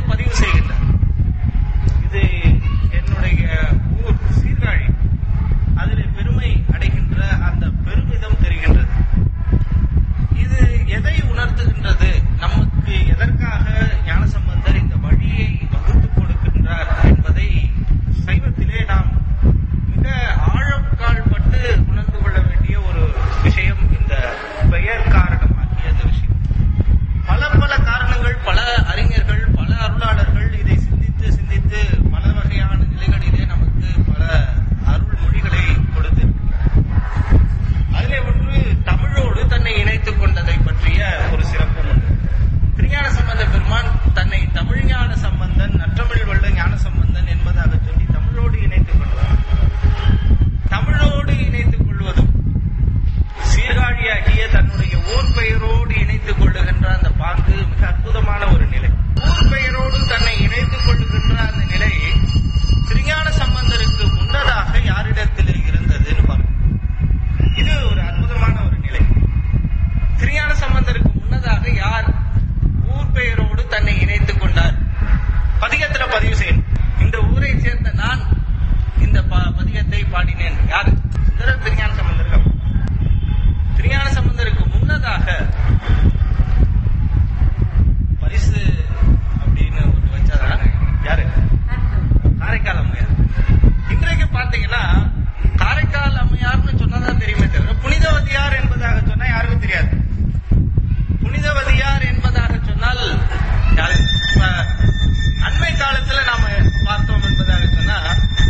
பதிவு செய்கின்றார். இது என்னுடைய ஊர் சீர்காழி, அதில் பெருமை அடைகின்ற அந்த பெருமிதம் தெரிகின்றது. இது எதை உணர்த்துகின்றது? நமக்கு எதற்காக ஞானசம்பந்தர் இந்த வழியை வகுத்துக் கொடுக்கின்றார் என்பதை சைவத்திலே நாம் மிக ஆழக்கால்பட்டு உணர்ந்து கொள்ள வேண்டிய ஒரு விஷயம். இந்த பெயர் காரணமாகிய அந்த விஷயம் பல காரணங்கள், பல அறிஞர்கள், பல அருளாளர்கள் இதை சிந்தித்து சிந்தித்து பல வகையான நிலைகளிலே நமக்கு பல அருள் மொழிகளை கொடுத்திருக்கின்றனர். அதிலே ஒன்று தமிழோடு தன்னை இணைத்துக் கொண்டதை பற்றிய ஒரு சிறப்பு உண்டு. திருஞான சம்பந்த பெருமான் தன்னை தமிழ் ஞான சம்பந்தன், நற்றமிழ் வள்ள ஞான சம்பந்தன் என்பதாக சொல்லி தமிழோடு இணைத்துக் கொள்வார். தமிழோடு இணைத்துக் கொள்வதும் சீர்காழியாகிய தன்னுடைய ஊர் பெயரோடு இணைத்துக் கொள்ளுகின்ற அந்த பாங்கு மிக அற்புதமான ஒரு நிலை. ஊர் பெயரோடு தன்னை இணைத்துக் கொள்ளுகின்ற அந்த நிலை திருஞான சம்பந்தருக்கு முன்னதாக யாரிடத்தில் இருந்ததுன்னு பாருங்க. இது ஒரு அற்புதமான ஒரு நிலை. திருஞான சம்பந்தருக்கு முன்னதாக யார் ஊர் பெயரோடு தன்னை இணைத்துக் கொண்டார்? பதிகத்துல பதிவு செய்யணும். இந்த ஊரை சேர்ந்த நான் இந்த பதிகத்தை பாடினேன். யாரு? திருஞான சம்பந்தருக்கு. திருஞான சம்பந்தருக்கு முன்னதாக பரிசு அப்படின்னு ஒன்று வச்சாரா? யாரு? காரைக்கால் அம்மையார். இன்றைக்கு பாத்தீங்கன்னா காரைக்கால் அம்மையார்னு சொன்னதான் தெரியுமே தவிர புனிதவதியார் என்பதாக சொன்னா யாருக்கும் தெரியாது. புனிதவதியார் என்பதாக சொன்னால் அண்மை காலத்துல நாம பார்த்தோம் என்பதாக சொன்னா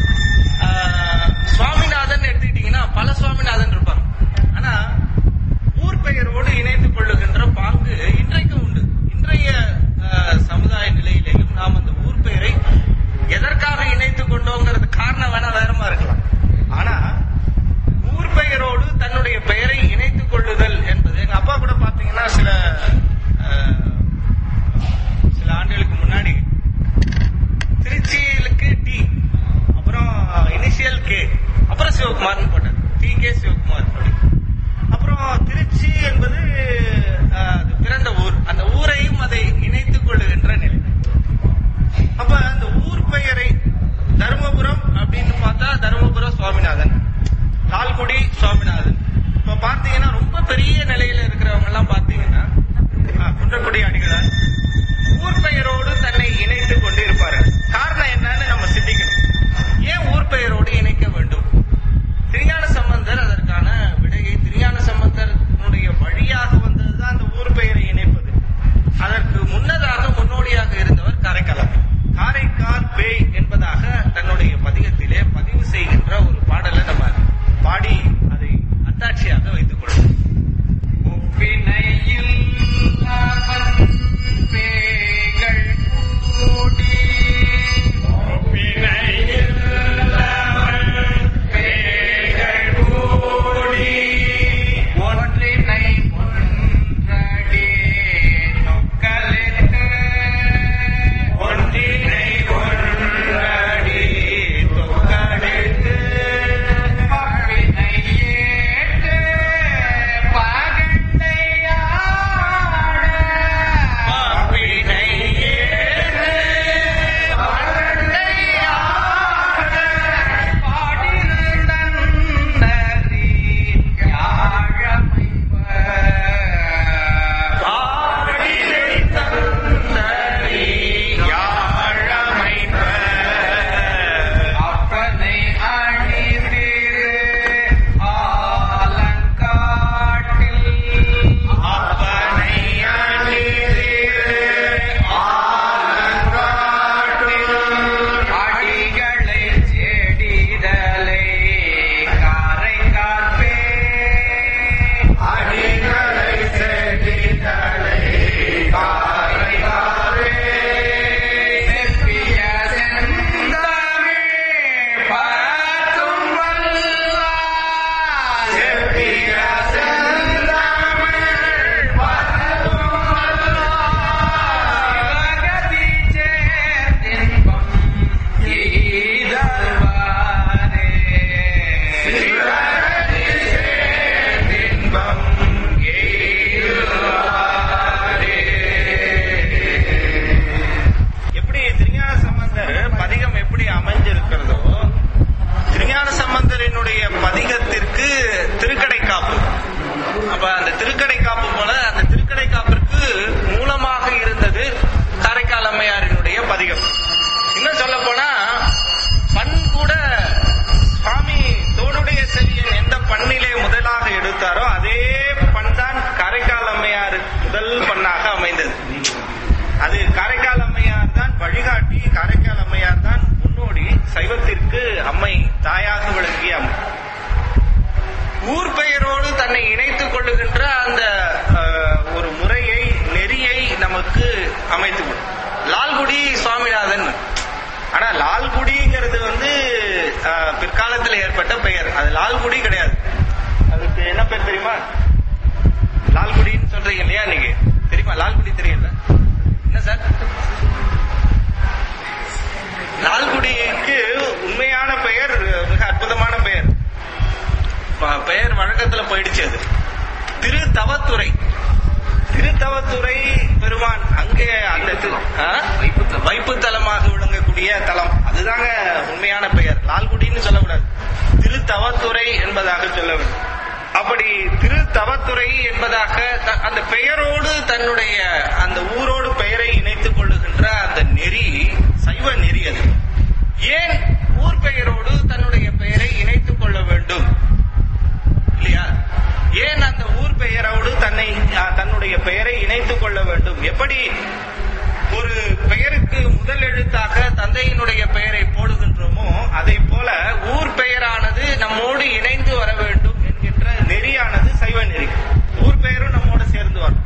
சுவாமிநாதன் எடுத்துக்கிட்டீங்கன்னா பல சுவாமிநாதன் இருப்பாங்க. ஆனா ஊர் பெயரோடு இணைத்துக் கொள்ளுகின்ற பாங்கு இன்றைக்கும் உண்டு. இன்றைய சமுதாய நிலையிலேயும் நாம் அந்த ஊர் பெயரை எதற்காக இணைத்துக் கொண்டோங்கிறது காரணம் வேணா வேறமா இருக்கலாம். ஆனா ஊர் பெயரோடு தன்னுடைய பெயரை இணைத்துக் கொள்ளுதல் என்பது, எங்க அப்பா கூட பாத்தீங்கன்னா சில ஆண்டுகளுக்கு முன்னாடி திருச்சியிலுக்கு டி, அப்புறம் இனிஷியல் கே, அப்புறம் சிவகுமார்னு போட்டார். டி கே சிவகுமார் அப்படி. அப்புறம் திருச்சி என்பது பிறந்த ஊர், அந்த ஊரையும் அதை இணைத்துக் கொள்ளுகின்ற நிலை. அப்ப அந்த ஊர் பெயரை தருமபுரம் அப்படின்னு பார்த்தா தருமபுரம் சுவாமிநாதன், லால்குடி சுவாமிநாதன். இப்ப பாத்தீங்கன்னா ரொம்ப பெரிய நிலையில இருக்கிறவங்க எல்லாம் பாத்தீங்கன்னா குன்றக்குடி அடிகளார் ஊர் பெயரோடு தன்னை இணைத்துக் கொண்டு இருப்பார்கள். காரணம் என்னன்னு நம்ம சிந்திக்கணும். ஏன் ஊர் பெயரோடு இணைக்க வேண்டும்? திருஞான சம்பந்தர் அதற்கான விடையை, திருஞான சம்பந்தருடைய வழியாக வந்ததுதான் அந்த ஊர் பெயரை இணைப்பது. அதற்கு முன்னதாக முன்னோடியாக இருந்தவர் காரைக்கால். காரைக்கால் பேய் என்பதாக தன்னுடைய பதிகத்திலே பதிவு செய்கின்ற ஒரு பாடலை நம்ம பாடி அதை அத்தாட்சியாக வைத்துக் கொள்வோம். லால்குடி கிடையாது. அதுக்கு என்ன பேர் தெரியுமா? லால்குடின்னு சொல்றீங்க இல்லையா நீங்க? தெரியுமா? லால்குடி தெரியல என்ன சார்? லால்குடிக்கு உண்மையான பெயர் மிக அற்புதமான பெயர். பெயர் வழக்கத்துல போயிடுச்சு. அது திருத்தவத்துறை. திருத்தவத்துறை பெருமான் அங்கே அந்த வைப்புத்தலமாக விளங்கக்கூடிய தலம். அதுதாங்க உண்மையான பெயர். லால்குடின்னு சொல்லக்கூடாது, திருத்தவத்துறை என்பதாக சொல்ல வேண்டும். அப்படி திருத்தவத்துறை என்பதாக அந்த பெயரோடு தன்னுடைய அந்த ஊரோடு பெயரை இணைத்துக் கொள்ளுகின்ற அந்த நெறி சைவ நெறி. அது ஏன் ஊர் பெயரோடு தன்னுடைய பெயரை இணைத்துக் கொள்ள வேண்டும் இல்லையா? ஏன் அந்த ஊர் பெயரோடு தன்னுடைய பெயரை இணைத்துக் கொள்ள வேண்டும்? எப்படி ஒரு பெயருக்கு முதல் எழுத்தாக தந்தையினுடைய பெயரை போடுகின்றோமோ அதை போல ஊர் பெயரானது நம்மோடு இணைந்து வர வேண்டும் என்கின்ற நெறியானது சைவ நெறி. ஊர் பெயரும் நம்மோடு சேர்ந்து வரும்.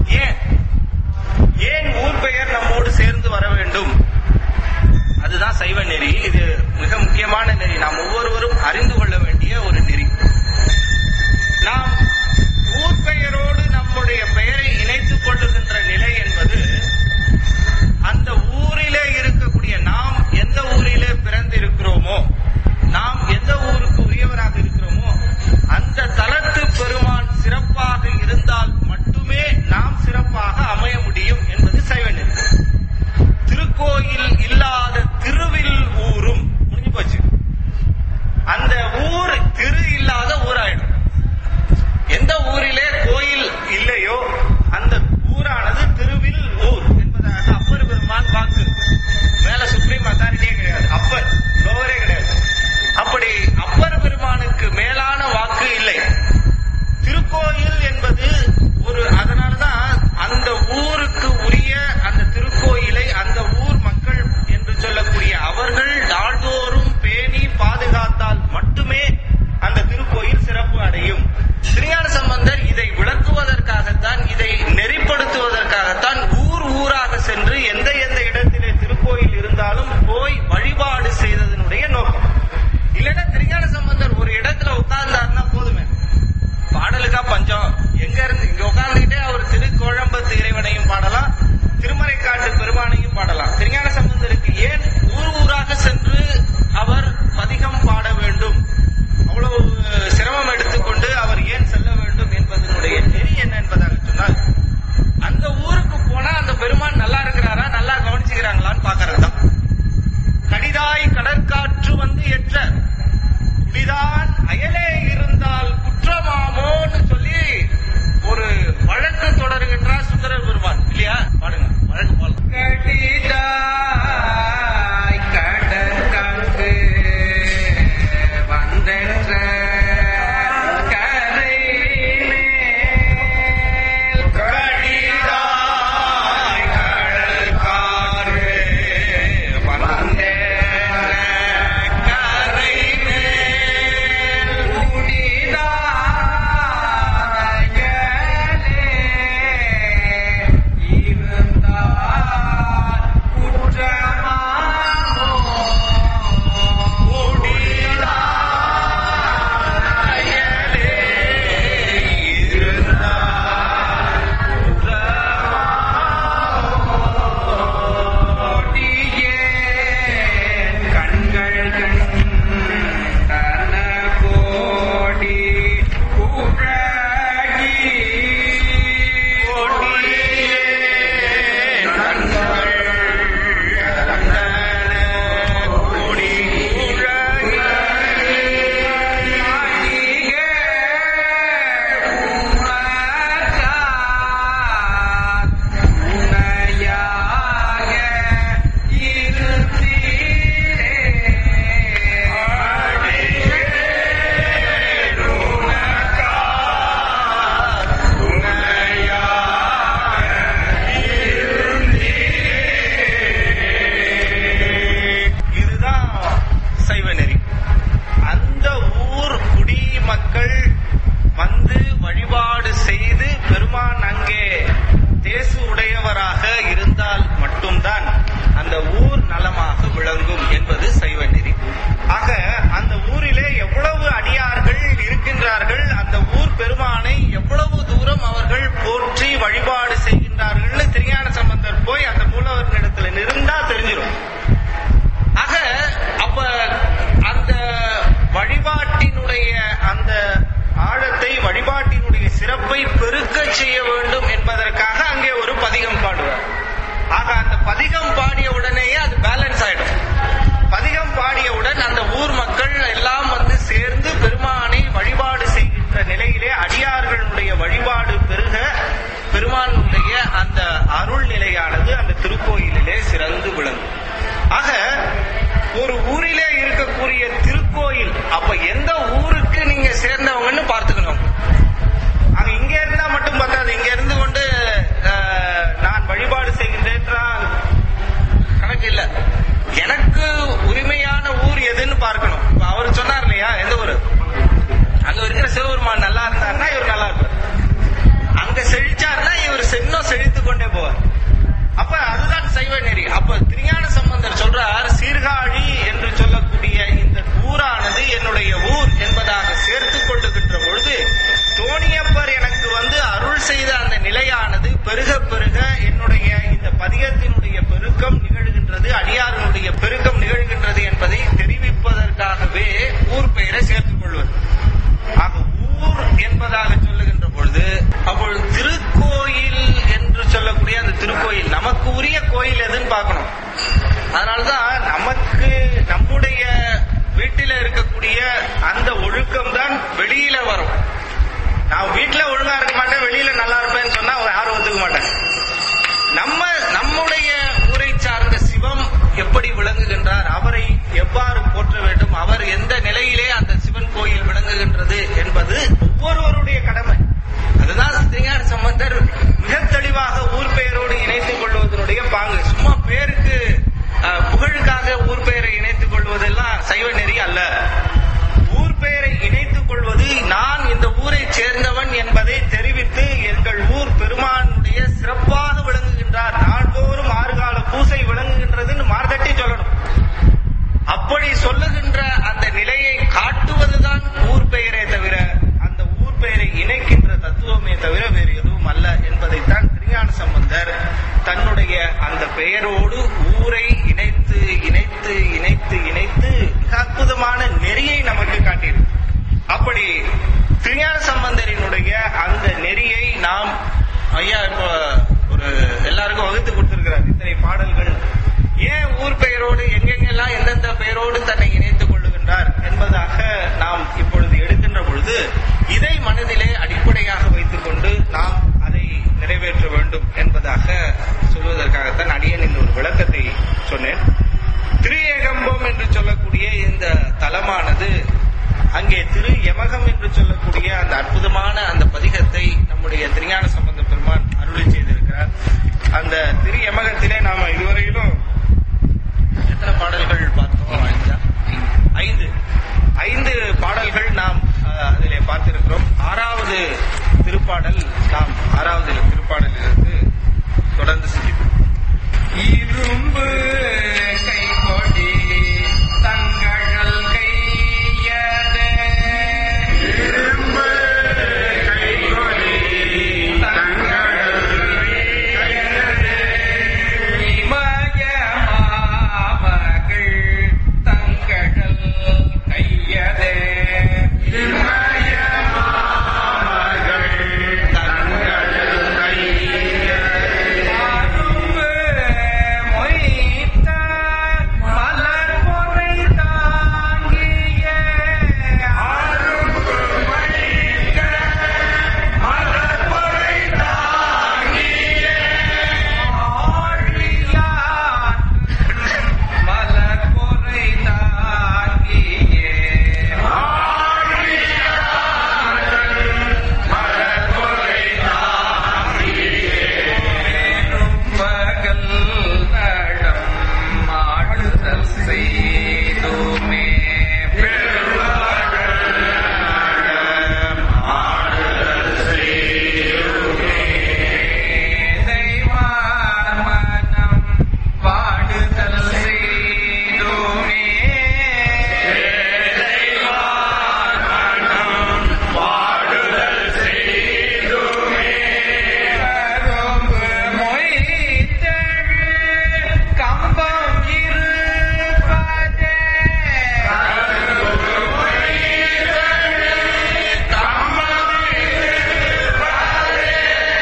ஏன் ஊர் பெயர் நம்மோடு சேர்ந்து வர வேண்டும்? அதுதான் சைவ நெறி. இது மிக முக்கியமான நெறி. நாம் ஒவ்வொருவரும் அறிந்து கொள்ள வேண்டிய ஒரு நெறி. நாம் ஊர் பெயரோடு நம்முடைய பெயரை இணைத்துக் கொள்ளுகின்ற நிலை என்பது அந்த ஊரிலே இருக்கக்கூடிய நாம் எந்த ஊரிலே பிறந்து இருக்கிறோமோ, நாம் எந்த ஊருக்கு உரியவராக இருக்கிறோமோ அந்த தலத்து பெருமான் சிறப்பாக இருந்தால் மட்டுமே நாம் சிறப்பாக அமைய முடியும் என்பது சைவ நெறி. திருக்கோயில் இல்லாத திருவில் ஊரும் முடிஞ்சு போச்சு. பெயரை சேர்த்துக் கொள்வது. ஆக ஊர் என்பதாக சொல்லுகின்ற பொழுது அப்பொழுது திருக்கோயில் என்று சொல்லக்கூடிய அந்த திருக்கோயில் நமக்கு உரிய கோயில் எதுன்னு பார்க்கணும். அதனால்தான் நமக்கு நம்முடைய வீட்டில இருக்கக்கூடிய அந்த ஒழுக்கம் தான் வெளியில வரும். நான் வீட்டுல ஒழுங்கா இருக்க மாட்டேன், வெளியில நல்லா இருப்பேன்னு சொன்னா யாரும் ஒத்துக்க மாட்டாங்க. நம்முடைய ஊரை சார்ந்த சிவம் எப்படி விளங்குகின்றார், அவரை எவ்வாறு போற்ற வேண்டும், அவர் எந்த நிலையிலே அந்த சிவன் கோயில் விளங்குகின்றது என்பது ஒவ்வொருவருடைய கடமை. அதுதான் திருஞான சம்பந்தர் மிக தெளிவாக ஊர் பெயரோடு இணைத்துக் கொள்வதனுடைய பாங்கு. சும்மா பேருக்கு புகழுக்காக ஊர் பெயரை இணைத்துக் கொள்வதெல்லாம் சைவ நெறி அல்ல. ஊர் பெயரை இணைத்துக் கொள்வது நான் இந்த ஊரை சேர்ந்தவன் என்பதை தெரிவித்து எங்கள் ஊர் பெருமானுடைய சிறப்பாக விளங்குகின்றார், நாள்தோறும் 6 கால பூசை விளங்குகின்றதுன்னு மார்தட்டி சொல்லணும். அப்படி சொல்லுகின்ற அந்த நிலையை காட்டுவதுதான் ஊர் பெயரே தவிர அந்த ஊர் பெயரை இணைக்கின்ற தத்துவமே தவிர வேறு எதுவும் அல்ல என்பதைத்தான் திருஞான சம்பந்தர் தன்னுடைய அந்த பெயரோடு ஊரை இணைத்து இணைத்து இணைத்து இணைத்து அற்புதமான நெறியை நமக்கு காட்டியது. அப்படி திருஞான சம்பந்தரினுடைய அந்த நெறியை நாம் ஐயா இப்ப ஒரு எல்லாருக்கும் வகுத்து கொடுத்திருக்கிறார். இத்தனை பாடல்கள் ஏன் ஊர் பெயரோடு எங்கெங்கெல்லாம் எந்தெந்த பெயரோடு தன்னை இணைத்துக் கொள்ளுகின்றார் என்பதாக நாம் இப்பொழுது எடுக்கின்ற பொழுது இதை மனதிலே அடிப்படையாக வைத்துக் கொண்டு நாம் அதை நிறைவேற்ற வேண்டும் என்பதாக சொல்வதற்காகத்தான் அடியேன் இந்த ஒரு விளக்கத்தை சொன்னேன். திரு-ஏகம்பம் என்று சொல்லக்கூடிய இந்த தலமானது அங்கே திரு யமகம் என்று சொல்லக்கூடிய அந்த அற்புதமான அந்த பதிகத்தை நம்முடைய திருஞான சம்பந்த பெருமான் அருளி செய்திருக்கிறார். அந்த திரு யமகத்திலே நாம இதுவரையிலும் எத்தனை பாடல்கள் பார்த்தோம்? 5 பாடல்கள் நாம் அதிலே பார்த்திருக்கிறோம். 6வது திருப்பாடல் நாம் 6வது திருப்பாடலிலிருந்து தொடர்ந்து சிந்திப்போம். இரும்பு கை கொடி தங்கழல் கையதே, இரும்பு கை கொடி தங்கழல் கையதே, இமய மாமகள் தங்கழல் கையதே, இமய மாமகள் தங்கழல் கையதே, அரும்பு மொய்த்த மலர் பொறை தாங்கிய, அரும்பு மொய்த்த மலர் பொறை தாங்கிய, ஆழியார் மலர் பொறை தாங்கிய, ஆழியார் மலர் பொறை தாங்கிய, பகல் நடம் ஆடுதல் செய்துமே, பெரும்பகல் நடம் ஆடுதல் செய்துமே, தெய்வார் மனம் பாடுதல் செய்துமே, தெய்வார் மனம் பாடுதல் செய்துமே, கரும்பு மொய்த்தழு கம்பம் இருப்பதே, கரும்பு மொய்த்தழு கம்பம் இருப்பதே,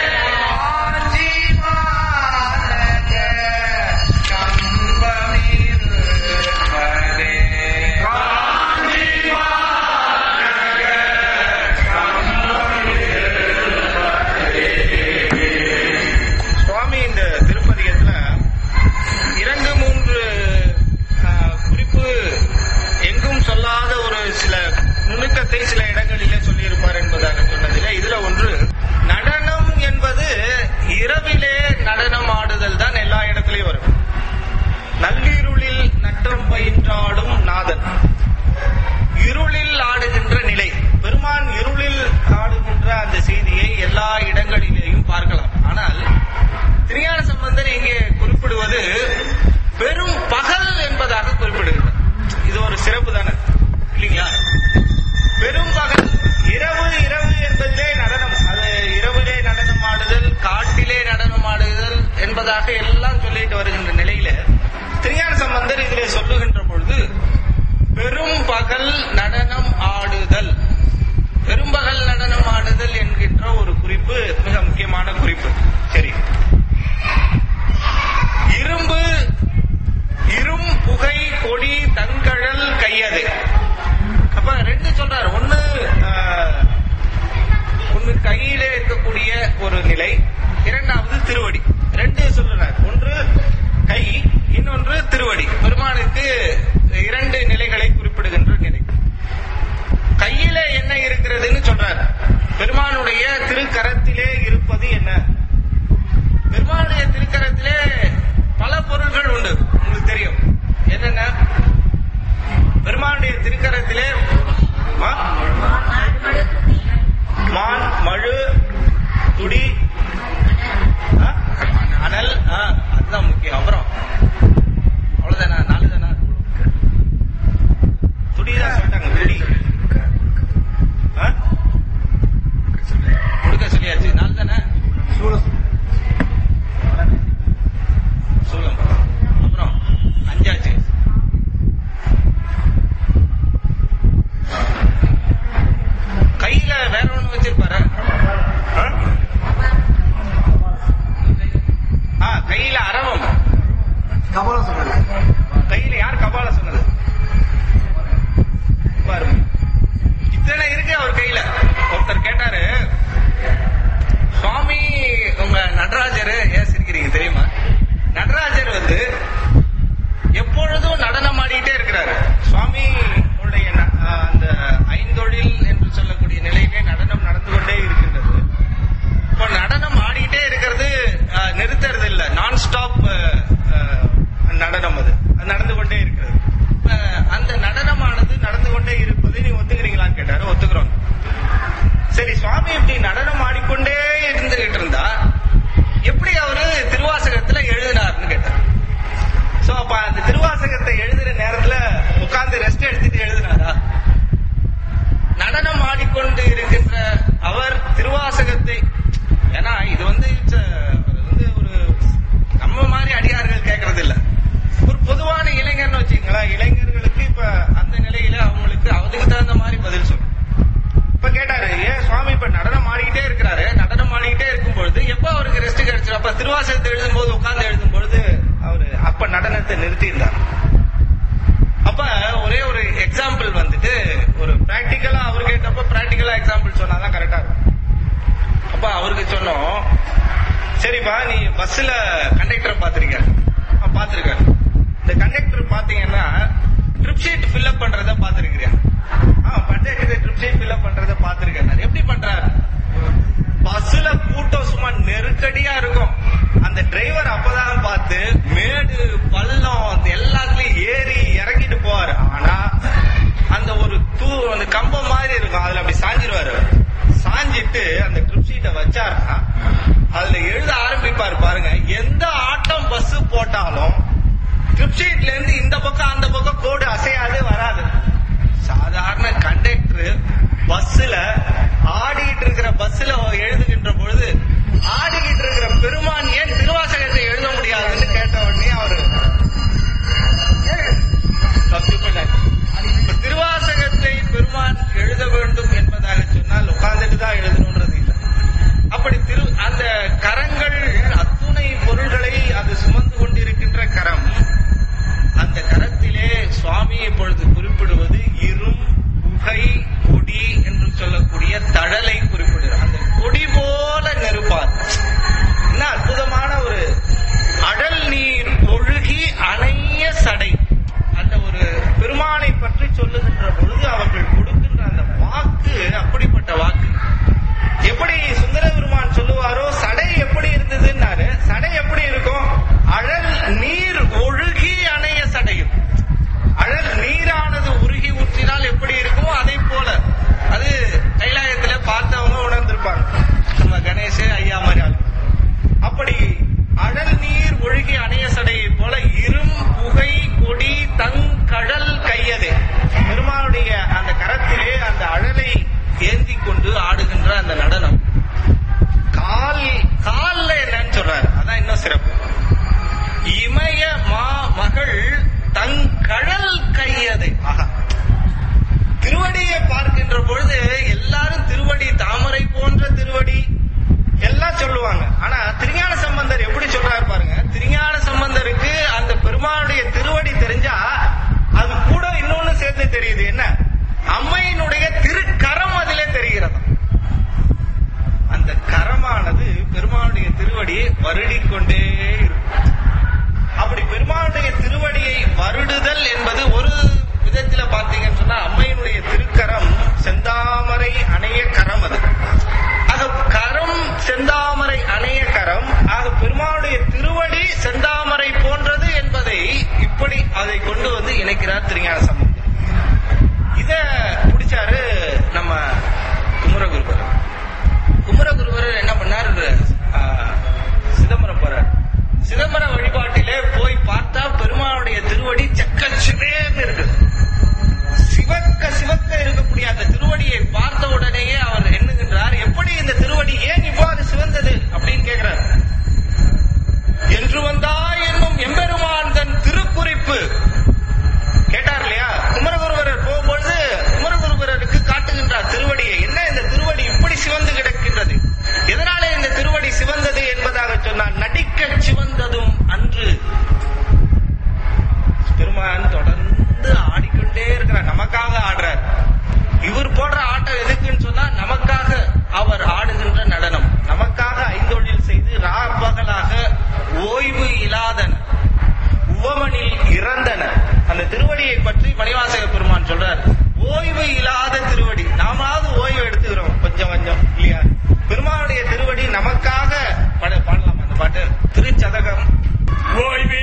ஆஞ்சிமானக கம்பம் இருப்பதே, ஆஞ்சிமானக கம்பம் இருப்பதே. சுவாமி இந்த திருப்பதிகத்துல 2-3 குறிப்பு எங்கும் சொல்லாத ஒரு சில நுணுக்கத்தை சில இடங்களிலே சொல்லியிருப்பார் என்பதாக சொன்னதிலே இதுல ஒன்று, நடனம் என்பது இரவிலே நடனம் ஆடுதல் தான் எல்லா இடத்திலையும் வரும். நள்ளிருளில் நற்றம் பயின்றாடும் நாதன், இருளில் ஆடுகின்ற நிலை, பெருமான் இருளில் ஆடுகின்ற அந்த செய்தியை எல்லா இடங்களிலேயும் பார்க்கலாம். ஆனால் திருஞான சம்பந்தர் இங்கே குறிப்பிடுவது பெரும் பகல் என்பதாக குறிப்பிடுகிறார். இது ஒரு சிறப்பு தானே இல்லைங்களா? பெரும் பகல், இரவு என்பதிலே நடனம், அது இரவிலே நடனம் ஆடுதல், காட்டிலே நடனம் ஆடுதல் என்பதாக எல்லாம் சொல்லிட்டு வருகின்ற நிலையில திருஞான சம்பந்தர் இதிலே சொல்லுகின்ற பொழுது பெரும்பகல் நடனம் ஆடுதல். பெரும்பகல் நடனம் ஆடுதல் என்கின்ற ஒரு குறிப்பு மிக முக்கியமான குறிப்பு. சரி, இரும் புகை கொடி தங்கழல் கையது. அப்ப ரெண்டு சொல்றாரு. ஒண்ணு கையிலே இருக்கக்கூடிய ஒரு நிலை, இரண்டாவது திருவடி. ரெண்டு சொல்றாரு. ஒன்று கை, இன்னொன்று திருவடி. பெருமானுக்கு இரண்டு நிலைகளை குறிப்பிடுகின்ற நிலை. கையில என்ன இருக்கிறதுன்னு சொல்றாரு. பெருமானுடைய திருக்கரத்திலே இருப்பது என்ன? பெருமானுடைய திருக்கரத்திலே பல பொருள்கள் உண்டு, உங்களுக்கு தெரியும். என்னென்ன? பெருமானுடைய திருக்கரத்திலே மான், மழு, துடி, அனல், அதுதான் முக்கியம். அப்புறம் அவ்வளவுதானா? 4 தானா? துடிதான் சொல்லிட்டாங்க. துடி கொடுக்க சொல்லியாச்சு. 4 தானே? சூலம். அப்புறம் 5 ஆச்சு. கையில வேற ஒண்ணு வச்சிருப்பாரு. கையில அரவம். கையில யார் கபால சொன்னது? பாருங்க, இத்தனை இருக்கு அவர் கையில. ஒருத்தர் கேட்டாரு, சுவாமி உங்க நடராஜர் ஏன் சிரிக்கிறீங்க தெரியுமா? நடராஜர் எப்பொழுதும் நடனம் ஆடிட்டே இருக்கிறாரு. சுவாமி உடைய அந்த ஐந்தொழில் என்று சொல்லக்கூடிய நிலையிலே நடனம் நடந்து கொண்டே இருக்கின்றது. இப்போ நடனம் ஆடிட்டே இருக்கிறது நிறுத்துறது இல்ல, நான் ஸ்டாப் நடனம். அது நடந்து கொண்டே இருக்கிறது. அந்த நடனமானது நடந்து கொண்டே இருப்பது நீங்க ஒத்துக்கிறீங்களான்னு கேட்டாரு. ஒத்துக்கிறோம். சரி, சுவாமி இப்படி நடனம் ஆடிக்கொண்டே இருந்துகிட்டு இருந்தா எப்படி அவரு திருவாசகத்துல எழுதினார்னு கேட்டார். சோ அப்ப அந்த திருவாசகத்தை எழுதுற நேரத்துல உட்கார்ந்து ரெஸ்ட் எடுத்துட்டு எழுதினாரா? நடனம் ஆடிக்கொண்டு இருக்கின்ற அவர் திருவாசகத்தை, ஏன்னா இது வந்து ஒரு நம்ம மாதிரி அடியார்கள் கேட்கறது இல்ல, ஒரு பொதுவான இளைஞர்னு வச்சுங்களேன். இளைஞர்களுக்கு இப்ப அந்த நிலையில அவங்களுக்கு அதுக்கு தகுந்த மாதிரி பதில் சொல்லணும். இப்ப கேட்டாரு, ஏன் சுவாமி இப்ப நடனம் ஆடிக்கிட்டே இருக்கிறாரு, நடனம் ஆடிக்கிட்டே இருக்கும் பொழுது எப்ப அவருக்கு ரெஸ்ட் கிடைச்சிடும்? அப்ப திருவாசகத்தை எழுதும் போது உட்கார்ந்து எழுதும் பொழுது அவரு அப்ப நடனத்தை நிறுத்தி இருந்தார். அப்ப ஒரே ஒரு எக்ஸாம்பிள் வந்துட்டு ஒரு பிராக்டிக்கலா அவரு கேட்டப்ப பிராக்டிக்கலா எக்ஸாம்பிள் சொன்னாதான் கரெக்டா இருக்கும். அப்ப அவருக்கு சொன்னோம், சரிப்பா நீ பஸ்ல கண்டக்டர் பாத்திருக்க? பாத்திருக்காரு. இந்த கண்டக்டர் பாத்தீங்கன்னா ட்ரிப் ஷீட் ஃபில்அப் பண்றத பாத்திருக்கிறியா? கண்டக்டர் ட்ரிப் ஷீட் ஃபில்அப் பண்றத பாத்திருக்காரு. எப்படி பண்றாரு? பஸ்ல கூட்டம் சும்மா நெருக்கடியா இருக்கும். அந்த டிரைவர் அப்பதான் பார்த்து மேடு பள்ளம் எல்லாத்துலயும் ஏறி இறங்கிட்டு போவாரு. ஆனா அந்த ஒரு அந்த கம்பம் மாதிரி இருக்கும், அதுல அப்படி சாஞ்சிருவாரு. சாஞ்சிட்டு அந்த ட்ரிப் ஷீட்டை வச்சாருன்னா அதுல எழுத ஆரம்பிப்பாரு. பாருங்க, எந்த ஆட்டம் பஸ் போட்டாலும் ட்ரிப் ஷீட்ல இருந்து இந்த பக்கம் அந்த பக்கம் கோடு அசையாது, வராது. சாதாரண கண்டக்டர் பஸ்ல ஆடிக்கிட்டு இருக்கிற பஸ்ல எழுதுகின்ற பொழுது ஆடிக்கிட்டு இருக்கிற பெருமான் ஏன் திருவாசகத்தை எழுத முடியாதுன்னு கேட்ட உடனே அவரு திருவாசகத்தை பெருமான் எழுத வேண்டும் என்பதாக சொன்னால் உட்கார்ந்துட்டு தான் எழுதணும்ன்றது இல்லை. அப்படி அந்த கரங்கள் அத்துணை பொருள்களை அது சுமந்து கொண்டிருக்கின்ற கரம். அந்த கரத்திலே சுவாமி இப்பொழுது குறிப்பிடுவது இரும் புகை கொடி என்று சொல்லக்கூடிய தழலை குறிப்பிடுகிறார். அந்த கொடி போல நெருப்பார். என்ன அற்புதமான ஒரு அடல் நீர் ஒழுகி அணைய சடை. அந்த ஒரு பெருமானை பற்றி சொல்லுகின்ற பொழுது அவர்கள் கொடுக்கின்ற அந்த வாக்கு அப்படிப்பட்ட வாக்கு. எப்படி சுந்தர பெருமான் சொல்லுவாரோ, சடை எப்படி இருந்ததுன்னாரு. சடை எப்படி இருக்கும்? அழல் நீர் ஒழுகி அணைய சடையும். அழல் நீரான அப்படிங்கிறார் திருஞான சம்பந்தர். இத பிடிச்சாரு நம்ம குமரகுருவர். குமரகுருவர் என்ன பண்ணார், சிதம்பரம் போறார். சிதம்பரம் வழிபாட்டிலே போய் பார்த்தா பெருமாளுடைய திருவடி செக்கச்சிவேன்னு இருக்கு. சிவக்க சிவக்க இருக்கக்கூடிய அந்த திருவடியை பார்த்த உடனேயே அவர் எண்ணுகின்றார், எப்படி இந்த திருவடி ஏன் இவ்வாறு சிவந்தது அப்படின்னு கேட்கிறார். என்று வந்தா என்னும் எம்பெருமான் தன் திருக்குறிப்பு கேட்டார் இல்லையா. குமரகுருவரர் போகும்பொழுது குமரகுருவரருக்கு காட்டுகின்றார் திருவடியை. என்ன இந்த திருவடி இப்படி சிவந்து கிடக்கின்றது, எதனாலே இந்த திருவடி சிவந்தது என்பதாக சொன்னார். நடிக்க சிவந்ததும் அன்று. பெருமான் தொடர்ந்து ஆடிக்கொண்டே இருக்கிறார், நமக்காக ஆடுறார். இவர் போடுற ஆட்டம் எதுக்குன்னு சொன்னா நமக்காக அவர் ஆடுகின்ற நடனம். நமக்காக ஐந்தொழில் செய்து ராப்பகலாக ஓய்வு இல்லாதன உவமனில் இறந்தன. அந்த திருவடியை பற்றி மணிவாசக பெருமான் சொல்றார், ஓய்வு இல்லாத திருவடி. நாமாவது ஓய்வு எடுத்துக்கிறோம் கொஞ்சம் கொஞ்சம் இல்லையா. பெருமானுடைய திருவடி நமக்காக பாடலாம் அந்த பாட்டு. திருச்சதகம். ஓய்வு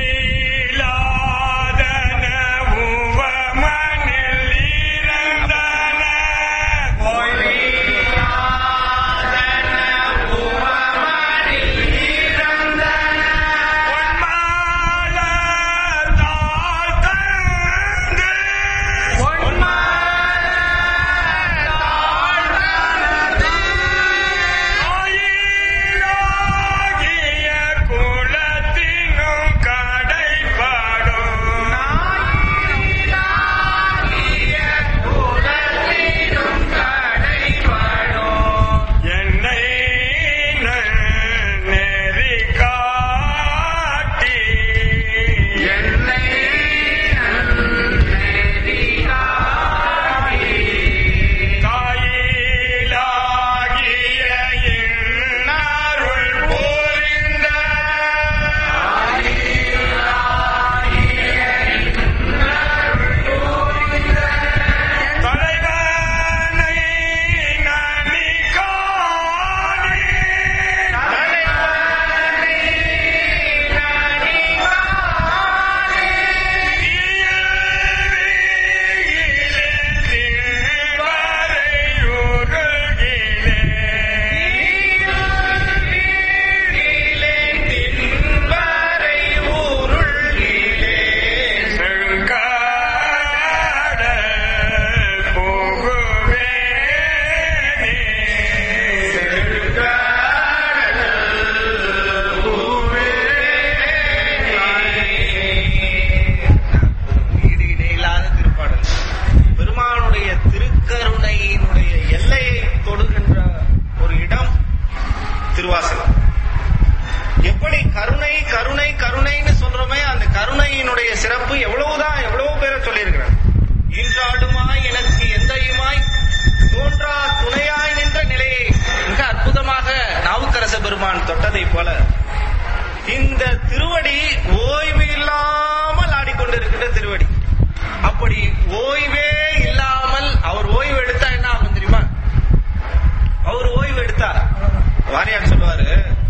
தொட்டதை போல இந்த திருவடி ஓய்வு இல்லாமல் ஆடிக்கொண்டிருக்கின்ற திருவடி. அப்படி ஓய்வே இல்லாமல் அவர் ஓய்வு எடுத்தா என்ன ஆகும் தெரியுமா? அவர் ஓய்வு எடுத்தா வாரியார் சொல்லுவாரு,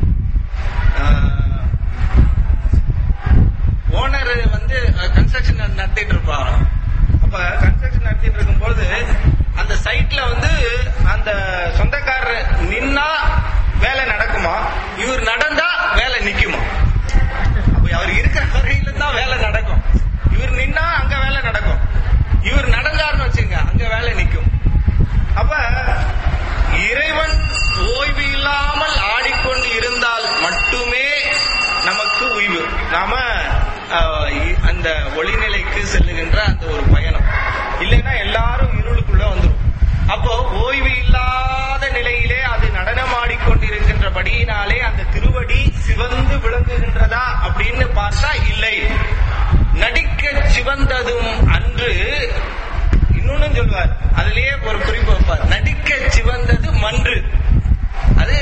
ஓனர் வந்து கன்ஸ்ட்ரக்ஷன் நடத்திட்டு இருப்பாங்க. அப்ப கன்ஸ்ட்ரக்ஷன் நடத்திட்டு இருக்கும் போது அந்த சைட்ல வந்து அந்த சொந்தக்காரர் நின்னா வேலை நடக்குமா, இவர் நடந்தா வேலை நிக்குமா? அப்ப அவர் இருக்கிற வரையில தான் வேலை நடக்கும். இவர் நின்னா அங்க வேலை நடக்கும், இவர் நடந்தாருன்னு வச்சுங்க அங்க வேலை நிக்கும். அப்ப இறைவன் ஓய்வு இல்லாமல் ஆடிக்கொண்டு இருந்தால் மட்டுமே நமக்கு ஓய்வு. நாம அந்த ஒளிநிலைக்கு செல்லுகின்ற அந்த ஒரு பயணம். இல்லைன்னா எல்லாரும் இருளுக்குள்ள வந்துடும். அப்போ ஓய்வு இல்லாத நிலையிலே அது நடனமாடிக்கொண்டிருக்கின்றபடியினாலே அந்த திருவடி சிவந்து விளங்குகின்றதா அப்படின்னு பார்த்தா இல்லை. நடிக்க சிவந்ததும் அன்று. இன்னொன்னு சொல்வார், அதுலயே ஒரு குறிப்பு வைப்பார், நடிக்க சிவந்தது மன்று. அது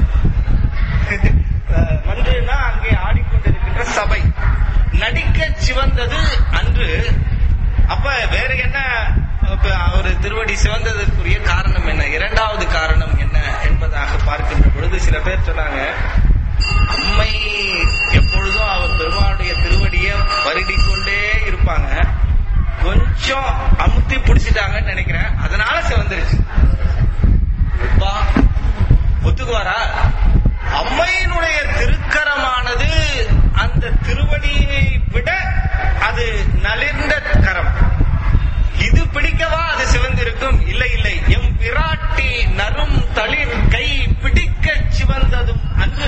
மன்றுனா அங்கே ஆடிக்கொண்டிருக்கின்ற சபை. நடிக்க சிவந்தது அன்று. அப்ப வேற என்ன ஒரு திருவடி சிவந்ததற்குரிய காரணம் என்ன, இரண்டாவது காரணம் என்ன என்பதாக பார்க்கின்ற பொழுது சில பேர் சொன்னாங்க, அம்மை எப்பொழுதும் அவர் பெருமாளுடைய திருவடியை வருடிக்கொண்டே இருப்பாங்க. கொஞ்சம் அமுத்தி பிடிச்சிட்டாங்கன்னு நினைக்கிறேன். அதனால சிவந்துருச்சு. ஒத்துக்குவாரா? அம்மையினுடைய திருக்கரமானது அந்த திருவடியை விட அது நலிர்ந்த கரம். இது பிடிக்கவா அது சிவந்திருக்கும்? இல்லை இல்லை. எம் பிராட்டி நரும் தளிர் கை பிடிக்க சிவந்ததும் அன்று.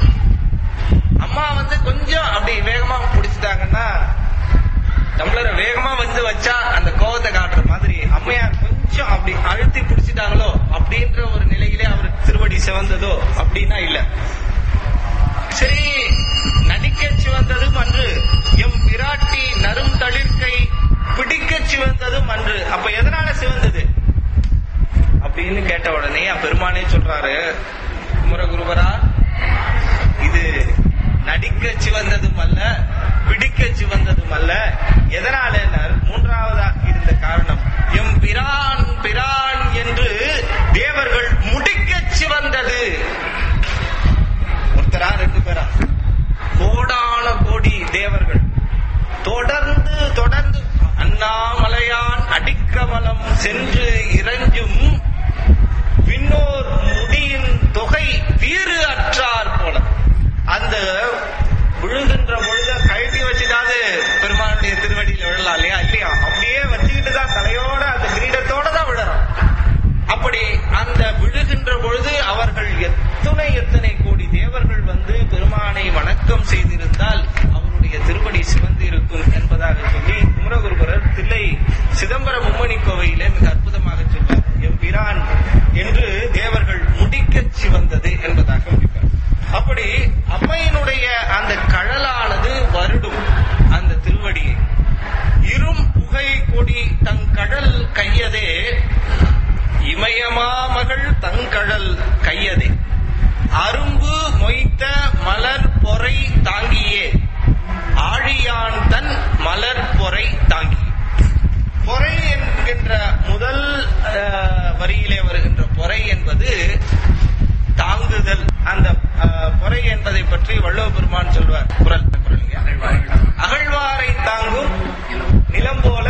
அம்மா கொஞ்சம் அப்படி வேகமா பிடிச்சிட்டாங்கன்னா, டம்ளரை வேகமா வச்சா அந்த கோவத்தை காட்டுற மாதிரி அம்மையார் கொஞ்சம் அப்படி அழுத்தி பிடிச்சிட்டாங்களோ அப்படின்ற ஒரு நிலையிலே அவர் திருவடி சிவந்ததோ அப்படின்னா இல்ல. சரி, நடிக்க சிவந்ததும் அன்று, எம் பிராட்டி நரும் தளிர்கை பிடிக்க சிவந்ததும் அன்று. அப்ப எதனால சிவந்தது அப்படின்னு கேட்ட உடனே பெருமானே சொல்றாரு, குமரகுருவரா, இது நடிக்க சிவந்ததும் அல்ல, பிடிக்க சிவந்ததும் அல்ல. எதனால? மூன்றாவதாக இருந்த காரணம், எம் பிரான் பிரான் என்று தேவர்கள் முடிக்க சிவந்தது. ஒருத்தரா ரெண்டு பேரா? கோடான கோடி தேவர்கள் தொடர்ந்து தொடர்ந்து அண்ணாமலையான் அடிக்கமலம் சென்று இறஞ்சும் விண்ணோர் முடியின் தொகை வீறு அற்றார் போல. அந்த விழுகின்ற பொழுத கழட்டி வச்சுட்டாது பெருமானுடைய திருவடியில விழலாம் இல்லையா? இல்லையா? அப்படியே வச்சுக்கிட்டு தான் தலையோட அந்த கிரீடத்தோட தான் விழறோம். அப்படி அந்த விழுகின்ற பொழுது அவர்கள் எத்தனை கோடி தேவர்கள் பெருமானை வணக்கம் செய்திருந்தால் அவருடைய திருவடி சிவந்து இருக்கும் என்பதாக சொல்லி குமரகுருபரர் தில்லை சிதம்பர மும்மணி கோவையிலே மிக அற்புதமாக சொல்வார். எம்பிரான் என்று தேவர்கள் முடிக்க சிவந்தது என்பதாக முடிப்பார். அப்படி அம்மையினுடைய அந்த கழலானது வருடும் அந்த திருவடியை. இரும் புகை கொடி தங்கடல் கையதே, இமயமா மகள் தங்கடல் கையதே, அரும்பு மொய்த்த மலர் பொறை தாங்கியே, ஆழியான் தன் மலர் பொறை தாங்கி. பொறை என்கின்ற முதல் வரியிலே வருகின்ற பொறை என்பது தாங்குதல். அந்த பொறை என்பதை பற்றி வள்ளுவ பெருமான் சொல்வார். குரல் அகழ்வாரை தாங்கும் நிலம் போல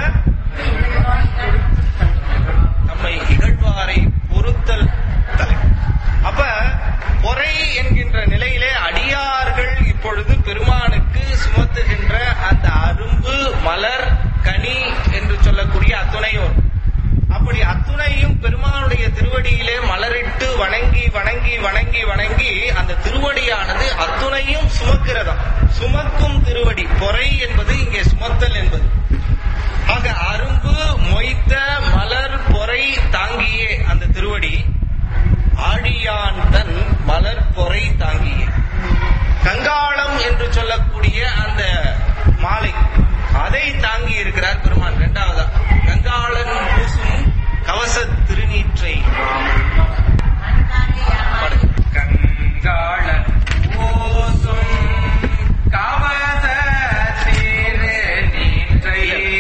நம்மை இகழ்வாரை பொறுத்தல் தலை. அப்ப பொறை என்கின்ற நிலையிலே அடியார்கள் இப்பொழுது பெருமானுக்கு சுமத்துகின்ற அந்த அரும்பு மலர் கனி என்று சொல்லக்கூடிய அத்துணையோர், அப்படி அத்துணையும் பெருமானுடைய திருவடியிலே மலரிட்டு வணங்கி வணங்கி வணங்கி வணங்கி அந்த திருவடியானது அத்துணையும் சுமக்கிறதா. சுமக்கும் திருவடி பொறை என்பது இங்கே சுமத்தல் என்பது. ஆக அரும்பு மொய்த்த மலர் பொறை தாங்கியே அந்த திருவடி, ஆழியான் தன் மலர் பொறை தாங்கியே. கங்காளம் என்று சொல்லக்கூடிய அந்த மாலை அதை தாங்கி இருக்கிறார் பெருமான். இரண்டாவதா கங்காளன் பூசும் கவச திருநீற்றை. கங்காளன் பூசும் கவச திருநீற்றை,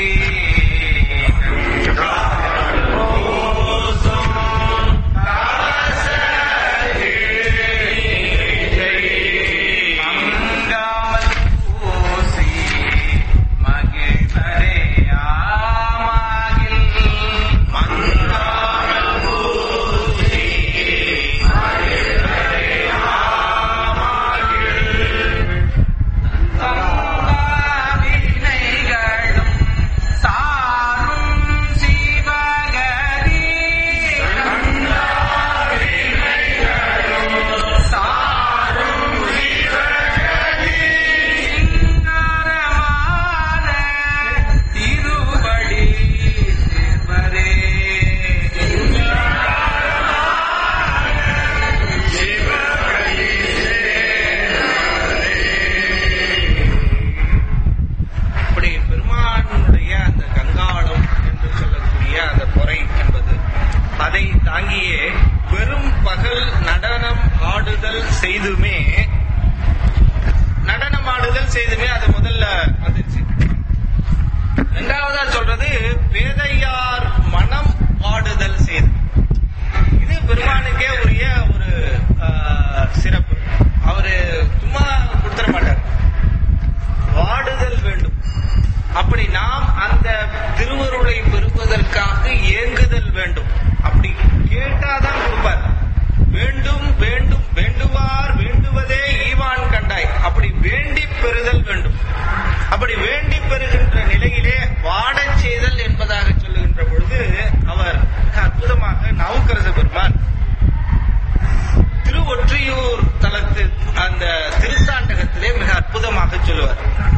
செய்துமே அது முதல்ல வந்துச்சு. இரண்டாவதா சொல்றது வேதையார் மனம் பாடுதல் செய்து. இது பெருமானுக்கே உரிய ஒரு சிறப்பு. அவரு சும்மா கொடுத்துட மாட்டார், வாடுதல் வேண்டும். அப்படி நாம் அந்த திருவருளை பெறுவதற்காக ஏங்குதல் வேண்டும். அப்படி கேட்டாதான் கொடுப்பார். வேண்டும் வேண்டும் வேண்டுவார் வேண்டுவதே ஈவான் கண்டாய். அப்படி வேண்டி பெறுதல் வேண்டும். அப்படி வேண்டி பெறுகின்ற நிலையிலே வாடச் செய்தல் என்பதாக சொல்லுகின்ற பொழுது அவர் அற்புதமாக நாவுக்கரச பெருமான் திருவொற்றியூர் தலத்து அந்த திருத்தாண்டகத்திலே மிக அற்புதமாக சொல்லுவார்.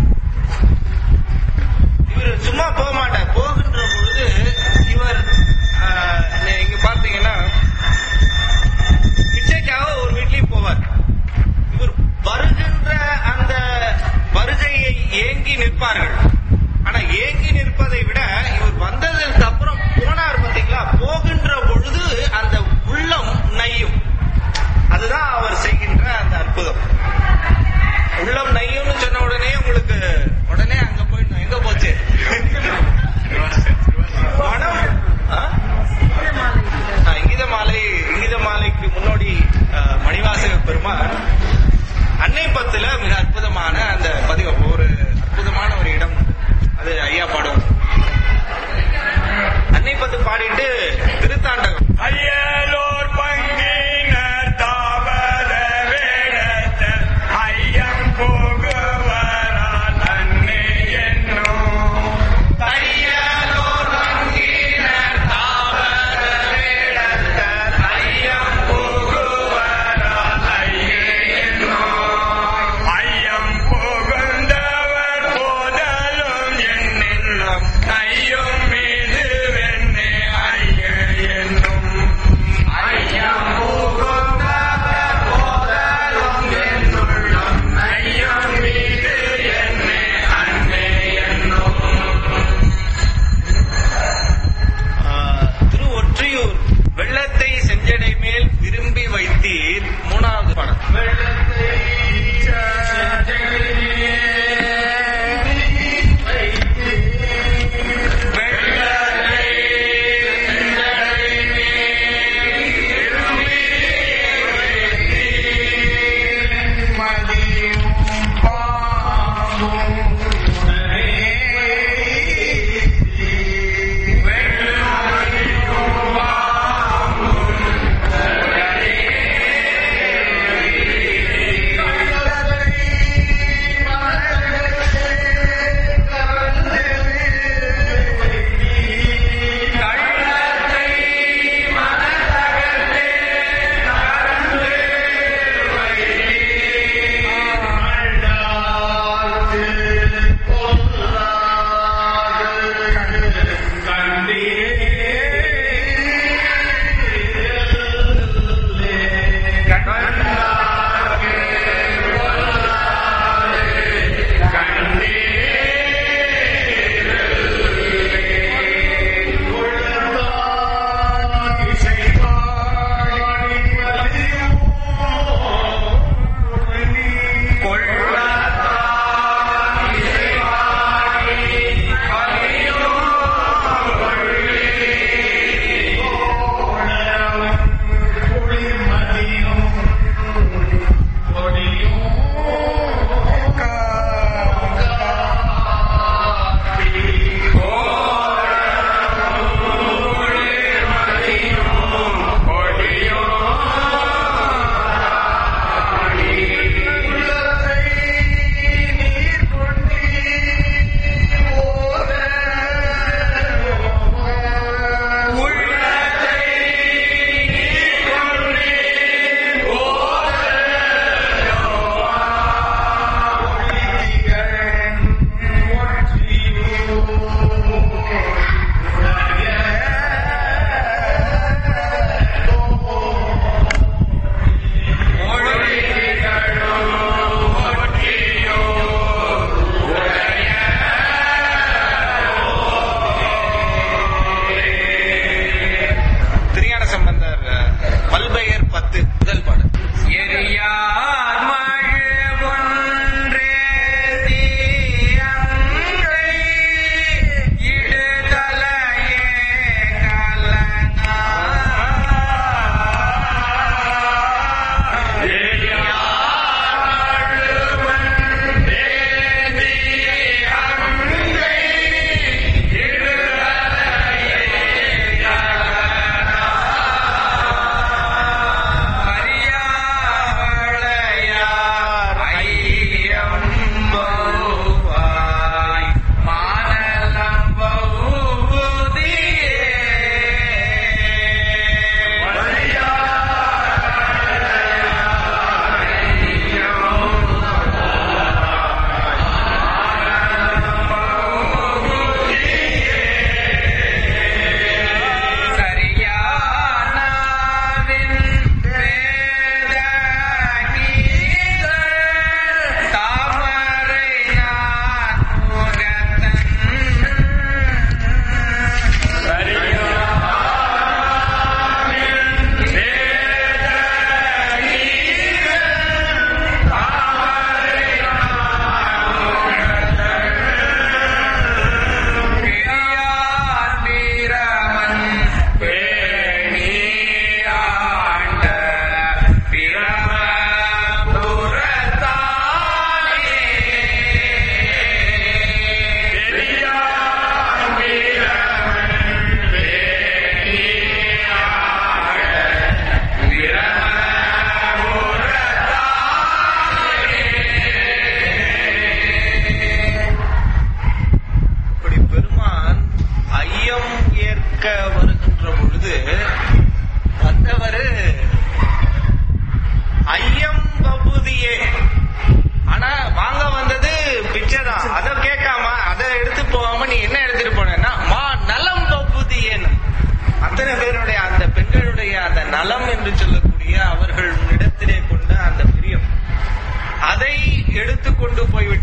இவர் சும்மா போக மாட்டார். போகின்ற பொழுது இவர் இங்க பாத்தீங்கன்னா பிச்சைக்காக ஒரு வீட்லயும் போவார். இவர் வருகின்ற அந்த வருகையை ஏங்கி நிற்பார்கள். ஆனா ஏங்கி நிற்பதை விட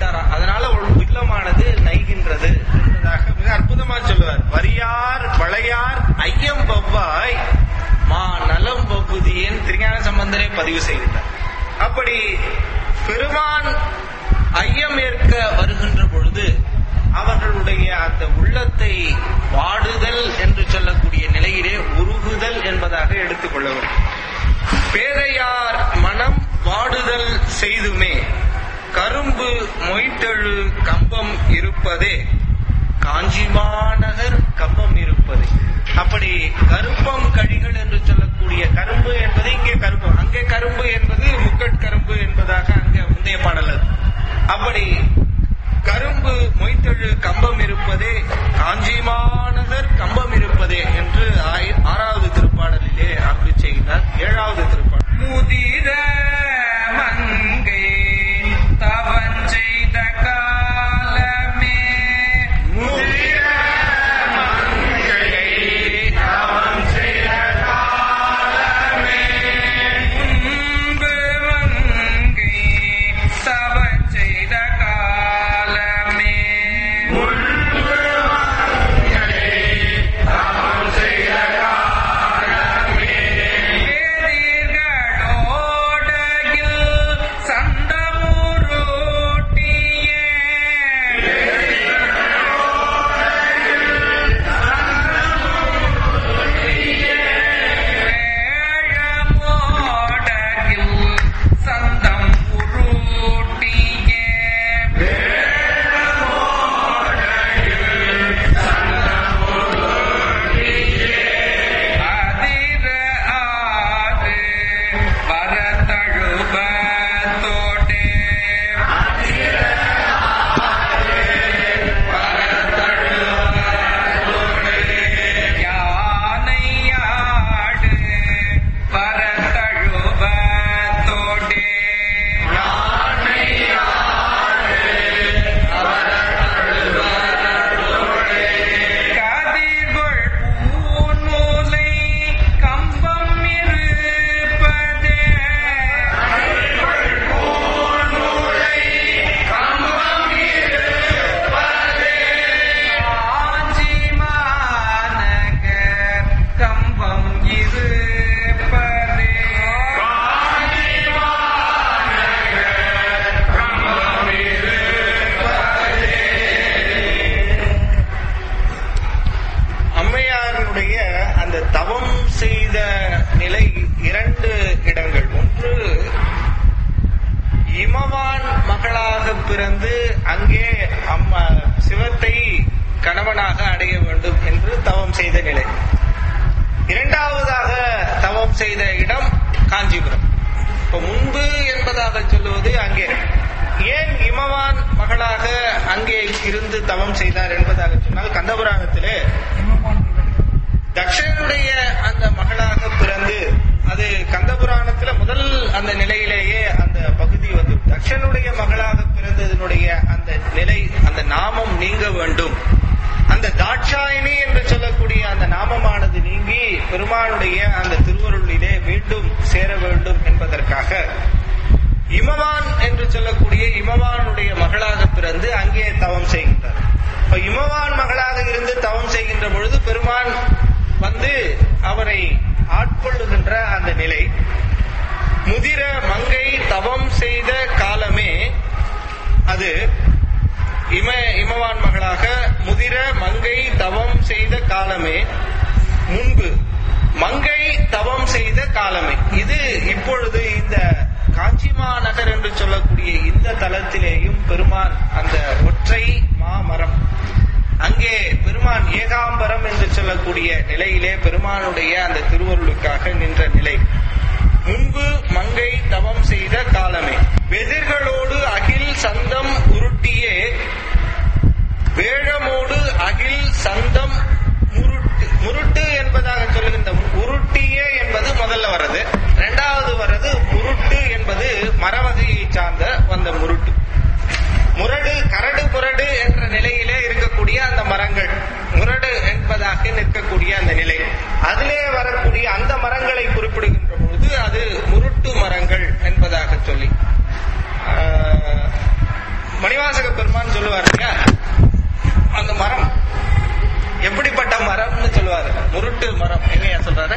சொல்லிட்டாராம். அதனால ஒரு இல்லமானது நைகின்றது என்பதாக மிக அற்புதமா சொல்லுவார். வரியார் வளையார் ஐயம் பவ்வாய் மா நலம் பவ்வுதியேன் திருஞான சம்பந்தரே பதிவு செய்கின்றார். அப்படி பெருமான் ஐயம் ஏற்க வருகின்ற பொழுது அவர்களுடைய அந்த உள்ளத்தை வாடுதல் என்று சொல்லக்கூடிய நிலையிலே உருகுதல் என்பதாக எடுத்துக்கொள்ள வேண்டும். பேதையார் மனம் வாடுதல் செய்துமே கரும்பு மொய்த்தெழு கம்பம் இருப்பதே காஞ்சி மாநகர் கம்பம் இருப்பது. அப்படி கருப்பம் கழிகள் என்று சொல்லக்கூடிய கரும்பு என்பது இங்கே கரும்பு, அங்கே கரும்பு என்பது முக்கட்கரும்பு என்பதாக அங்கே முந்தைய பாடல். அப்படி கரும்பு மொய்த்தெழு கம்பம் இருப்பதே காஞ்சி மாநகர் கம்பம் இருப்பதே என்று 6வது திருப்பாடலிலே அருளி செய்கிறார். 7வது திருப்பாடல் முதிர மங்கை தவன் செய்த காலமே முதிர மங்கை தவன் செய்த காலமே முன்பு மங்கை தவன் செய்த காலமே முன்பு மங்கை தவன் செய்த காலமே பிறந்து அங்கே சிவத்தை கணவனாக அடைய வேண்டும் என்று தவம் செய்த நிலை. இரண்டாவதாக தவம் செய்த இடம் காஞ்சிபுரம். இப்ப முன்பு என்பதாக சொல்லுவது அங்கே. ஏன் இமவான் மகளாக அங்கே இருந்து தவம் செய்தார் என்பதாக சொன்னால், கந்தபுராணத்திலே தக்ஷனுடைய அந்த மகளாக பிறந்து, அது கந்தபுராணத்துல முதல் அந்த நிலையிலேயே அந்த பகுதி வந்து தக்ஷனுடைய மகளாக பிறந்ததனுடைய அந்த நிலை, அந்த நாமம் நீங்க வேண்டும். அந்த தாட்சாயினி என்று சொல்லக்கூடிய அந்த நாமமானது நீங்கி பெருமானுடைய அந்த திருவருளிலே மீண்டும் சேர வேண்டும் என்பதற்காக இமவான் என்று சொல்லக்கூடிய இமவானுடைய மகளாக பிறந்து அங்கே தவம் செய்கின்றார். இப்ப இமவான் மகளாக இருந்து தவம் செய்கின்ற பொழுது பெருமான் வந்து அவரை ஆட்கொள்ளுகின்ற அந்த நிலை. முதிர மங்கை தவம் செய்த காலமே, அது இமவான் மகளாக முதிர மங்கை தவம் செய்த காலமே, முன்பு மங்கை தவம் செய்த காலமே. இது இப்பொழுது இந்த காஞ்சிமாநகர் என்று சொல்லக்கூடிய இந்த தலத்திலேயும் பெருமான் அந்த ஒற்றை மாமரம், அங்கே பெருமான் ஏகாம்பரம் என்று சொல்லக்கூடிய நிலையிலே பெருமானுடைய அந்த திருவருளுக்காக நின்ற நிலை. முன்பு மங்கை தவம் செய்த காலமே, வெதிர்களோடு அகில் சந்தம் உருட்டியே, வேழமோடு அகில் சந்தம் முருட்டு என்பதாக சொல்லுகின்ற உருட்டியே என்பது முதல்ல வர்றது. இரண்டாவது வர்றது முருட்டு என்பது மரவகையை சார்ந்த வந்த முருட்டு. முரடு கரடு புரடு என்ற நிலையிலே இருக்கக்கூடிய அந்த மரங்கள், முரடு என்பதாக நிற்கக்கூடிய அந்த நிலை, அதிலே வரக்கூடிய அந்த மரங்களை குறிப்பிடுகின்ற பொழுது அது முருட்டு மரங்கள் என்பதாக சொல்லி, மணிவாசக முருட்டு மரம் என்னையா சொல்றாரு?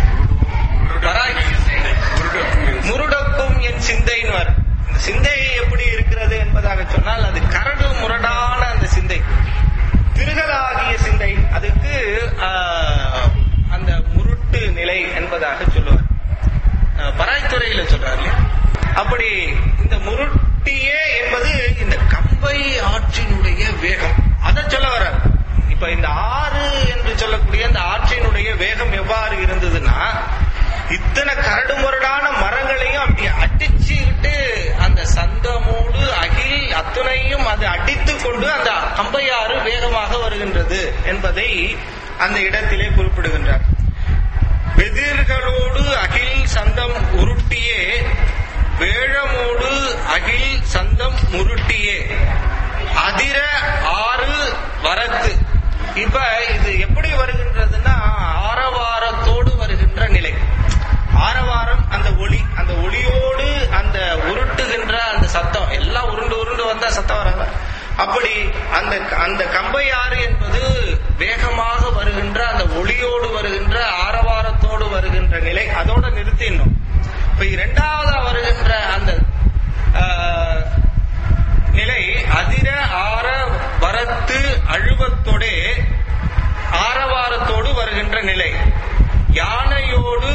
முருடக்கும் என் சிந்தைன்னு. இந்த சிந்தை எப்படி இருக்கிறது என்பதாக சொன்னால் அது கரடு முரடான அந்த சிந்தை, திருகலாகிய சிந்தை. அதுக்கு அந்த முருட்டு நிலை என்பதாக சொல்லுவார். பராய்த்துறையில சொல்றாரு இல்லையா? அப்படி இந்த முருட்டியே என்பது இந்த கம்பை ஆற்றினுடைய வேகம், அதை சொல்ல வர. இப்ப இந்த ஆறு என்று சொல்லக்கூடிய அந்த ஆற்றினுடைய வேகம் எவ்வாறு இருந்ததுன்னா, இத்தனை கரடு முரடான மரங்களையும் அப்படி அடிச்சுக்கிட்டு அந்த சந்தமோடு அகில் அத்துணையும் அது அடித்துக் கொண்டு அந்த கம்பையாறு வேகமாக வருகின்றது என்பதை அந்த இடத்திலே குறிப்பிடுகின்றார். வெதிர்களோடு அகில் சந்தம் உருட்டியே, வேழமோடு அகில் சந்தம் முருட்டியே, அதிர ஆறு வரத்து. இப்ப இது எப்படி வருகின்றதுன்னா, ஆரவாரத்தோடு வருகின்ற நிலை. ஆரவாரம் அந்த ஒளி, அந்த ஒளியோடு அந்த உருட்டுகின்ற அந்த சத்தம், எல்லாம் உருண்டு உருண்டு வந்தா சத்தம் வராங்க. அப்படி அந்த கம்பையாறு என்பது வேகமாக வருகின்ற அந்த ஒளியோடு வருகின்ற ஆரவாரத்தோடு வருகின்ற நிலை. அதோட நிறுத்திடணும். இப்ப இரண்டாவதா வருகின்ற அந்த நிலை அதிர ஆர வரத்து அழுவத்தோடு ஆரவாரத்தோடு வருகின்ற நிலை. யானையோடு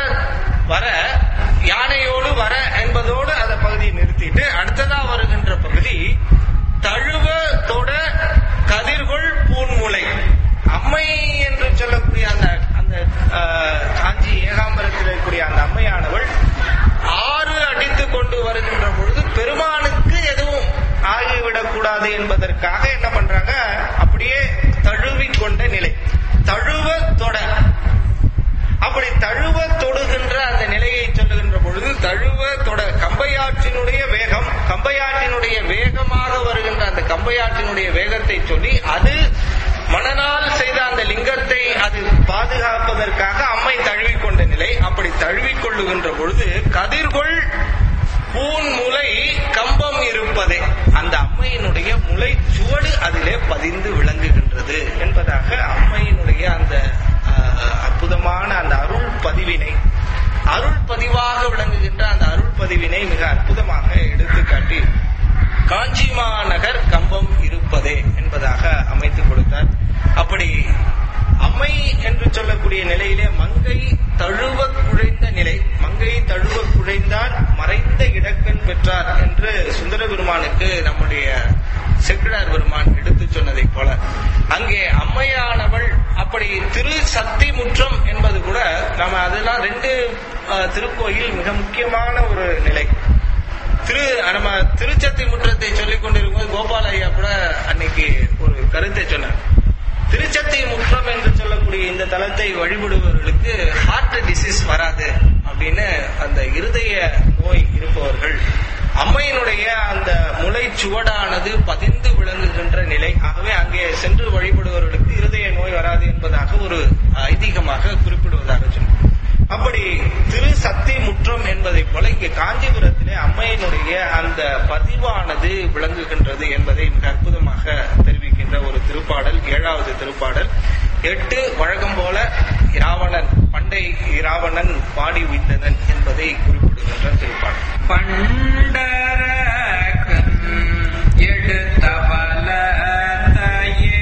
வர என்பதோடு அந்த பகுதியை நிறுத்திட்டு அடுத்ததா வருகின்ற பகுதி தழுவ தொட கதிர்கொள் பூன்முலை. அம்மை என்று சொல்லக்கூடிய அந்த காஞ்சி ஏகாம்பரத்தில் இருக்கக்கூடிய அந்த அம்மையானவள் ஆறு அடித்துக் கொண்டு வருகின்ற பொழுது பெருமானுக்கு எதுவும் ஆகிவிடக் கூடாது என்பதற்காக என்ன பண்றாங்க, அப்படியே தழுவிக்கொண்ட நிலை, தழுவ தொட. அப்படி தழுவ தொடுகின்ற அந்த நிலையை சொல்லுகின்ற பொழுது தழுவ தொட கம்பையாற்றினுடைய வேகம், கம்பையாற்றினுடைய வேகமாக வருகின்ற அந்த கம்பையாற்றினுடைய வேகத்தை சொல்லி அது மணனால் செய்த அந்த லிங்கத்தை அது பாதுகாப்பதற்காக அம்மை தழுவிக்கொண்ட நிலை. அப்படி தழுவிக்கொள்ளுகின்ற பொழுது கதிர்கொள் பூன் முலை கம்பம் இருப்பதே, அந்த அம்மையினுடைய முளை சுவடு அதிலே பதிந்து விளங்குகின்றது என்பதாக அம்மையினுடைய அந்த அற்புதமான அந்த அருள் பதிவினை, அருள் பதிவாக விளங்குகின்ற அந்த அருள் பதிவினை மிக அற்புதமாக எடுத்துக்காட்டி காஞ்சி மாநகர் கம்பம் இருப்பதே என்பதாக அமைத்துக் கொடுத்தார். அப்படி அம்மை என்று சொல்லக்கூடிய நிலையிலே மங்கை தழுவ குழைந்த நிலை, மங்கை தழுவ குழைந்தால் மறைந்த இடக்கண் பெற்றார் என்று சுந்தர பெருமானுக்கு நம்முடைய செக்கிழார் பெருமான் எடுத்து சொன்னதை போல அங்கே அம்மையானவள் அப்படி திரு சக்தி முற்றம் என்பது கூட நம்ம அதெல்லாம் ரெண்டு திருக்கோயில் மிக முக்கியமான ஒரு நிலை. நம்ம திருச்சத்தி முற்றத்தை சொல்லிக் கொண்டிருக்கும்போது கோபால ஐயா கூட அன்னைக்கு ஒரு கருத்தை சொன்னார். திருச்சத்தி முற்றம் என்று சொல்லக்கூடிய இந்த தலத்தை வழிபடுபவர்களுக்கு ஹார்ட் டிசீஸ் வராது அப்படின்னு, அந்த இருதய நோய் இருப்பவர்கள் அம்மையினுடைய அந்த முளை சுவடானது பதிந்து விளங்குகின்ற நிலை. ஆகவே அங்கே சென்று வழிபடுபவர்களுக்கு இருதய நோய் வராது என்பதாக ஒரு ஐதீகமாக குறிப்பிடுவதாக சொன்னார். அப்படி திரு சக்தி முற்றம் என்பதை போல இங்கே காஞ்சிபுரத்திலே அம்மையினுடைய அந்த பதிவானது விளங்குகின்றது என்பதை மிக அற்புதமாக தெரிவிக்கின்ற ஒரு திருப்பாடல், 7வது திருப்பாடல். 8 வழக்கம் போல இராவணன், பண்டை இராவணன் பாடி உய்ந்தனன் என்பதை குறிப்பிடுகின்ற திருப்பாடல். பண்டர எடுத்த பலத்தையே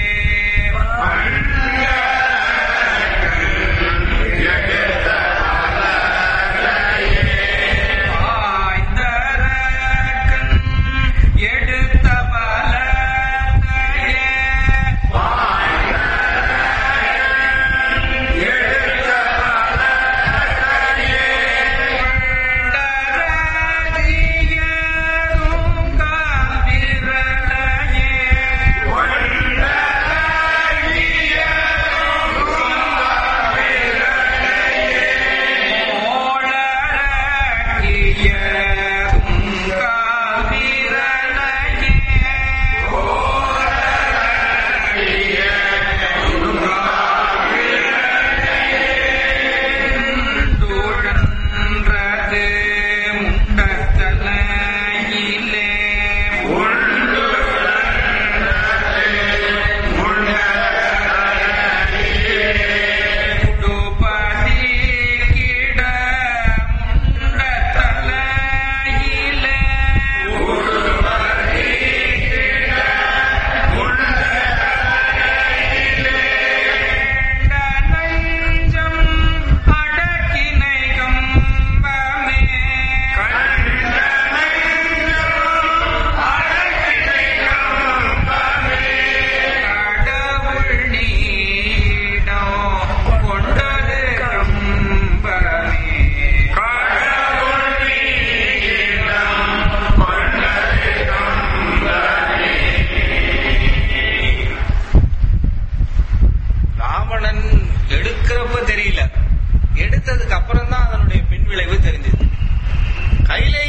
தெரியல. எடுத்ததுக்கு அப்புறம் தான் அதனுடைய பின் விளைவு தெரிஞ்சது. கைலை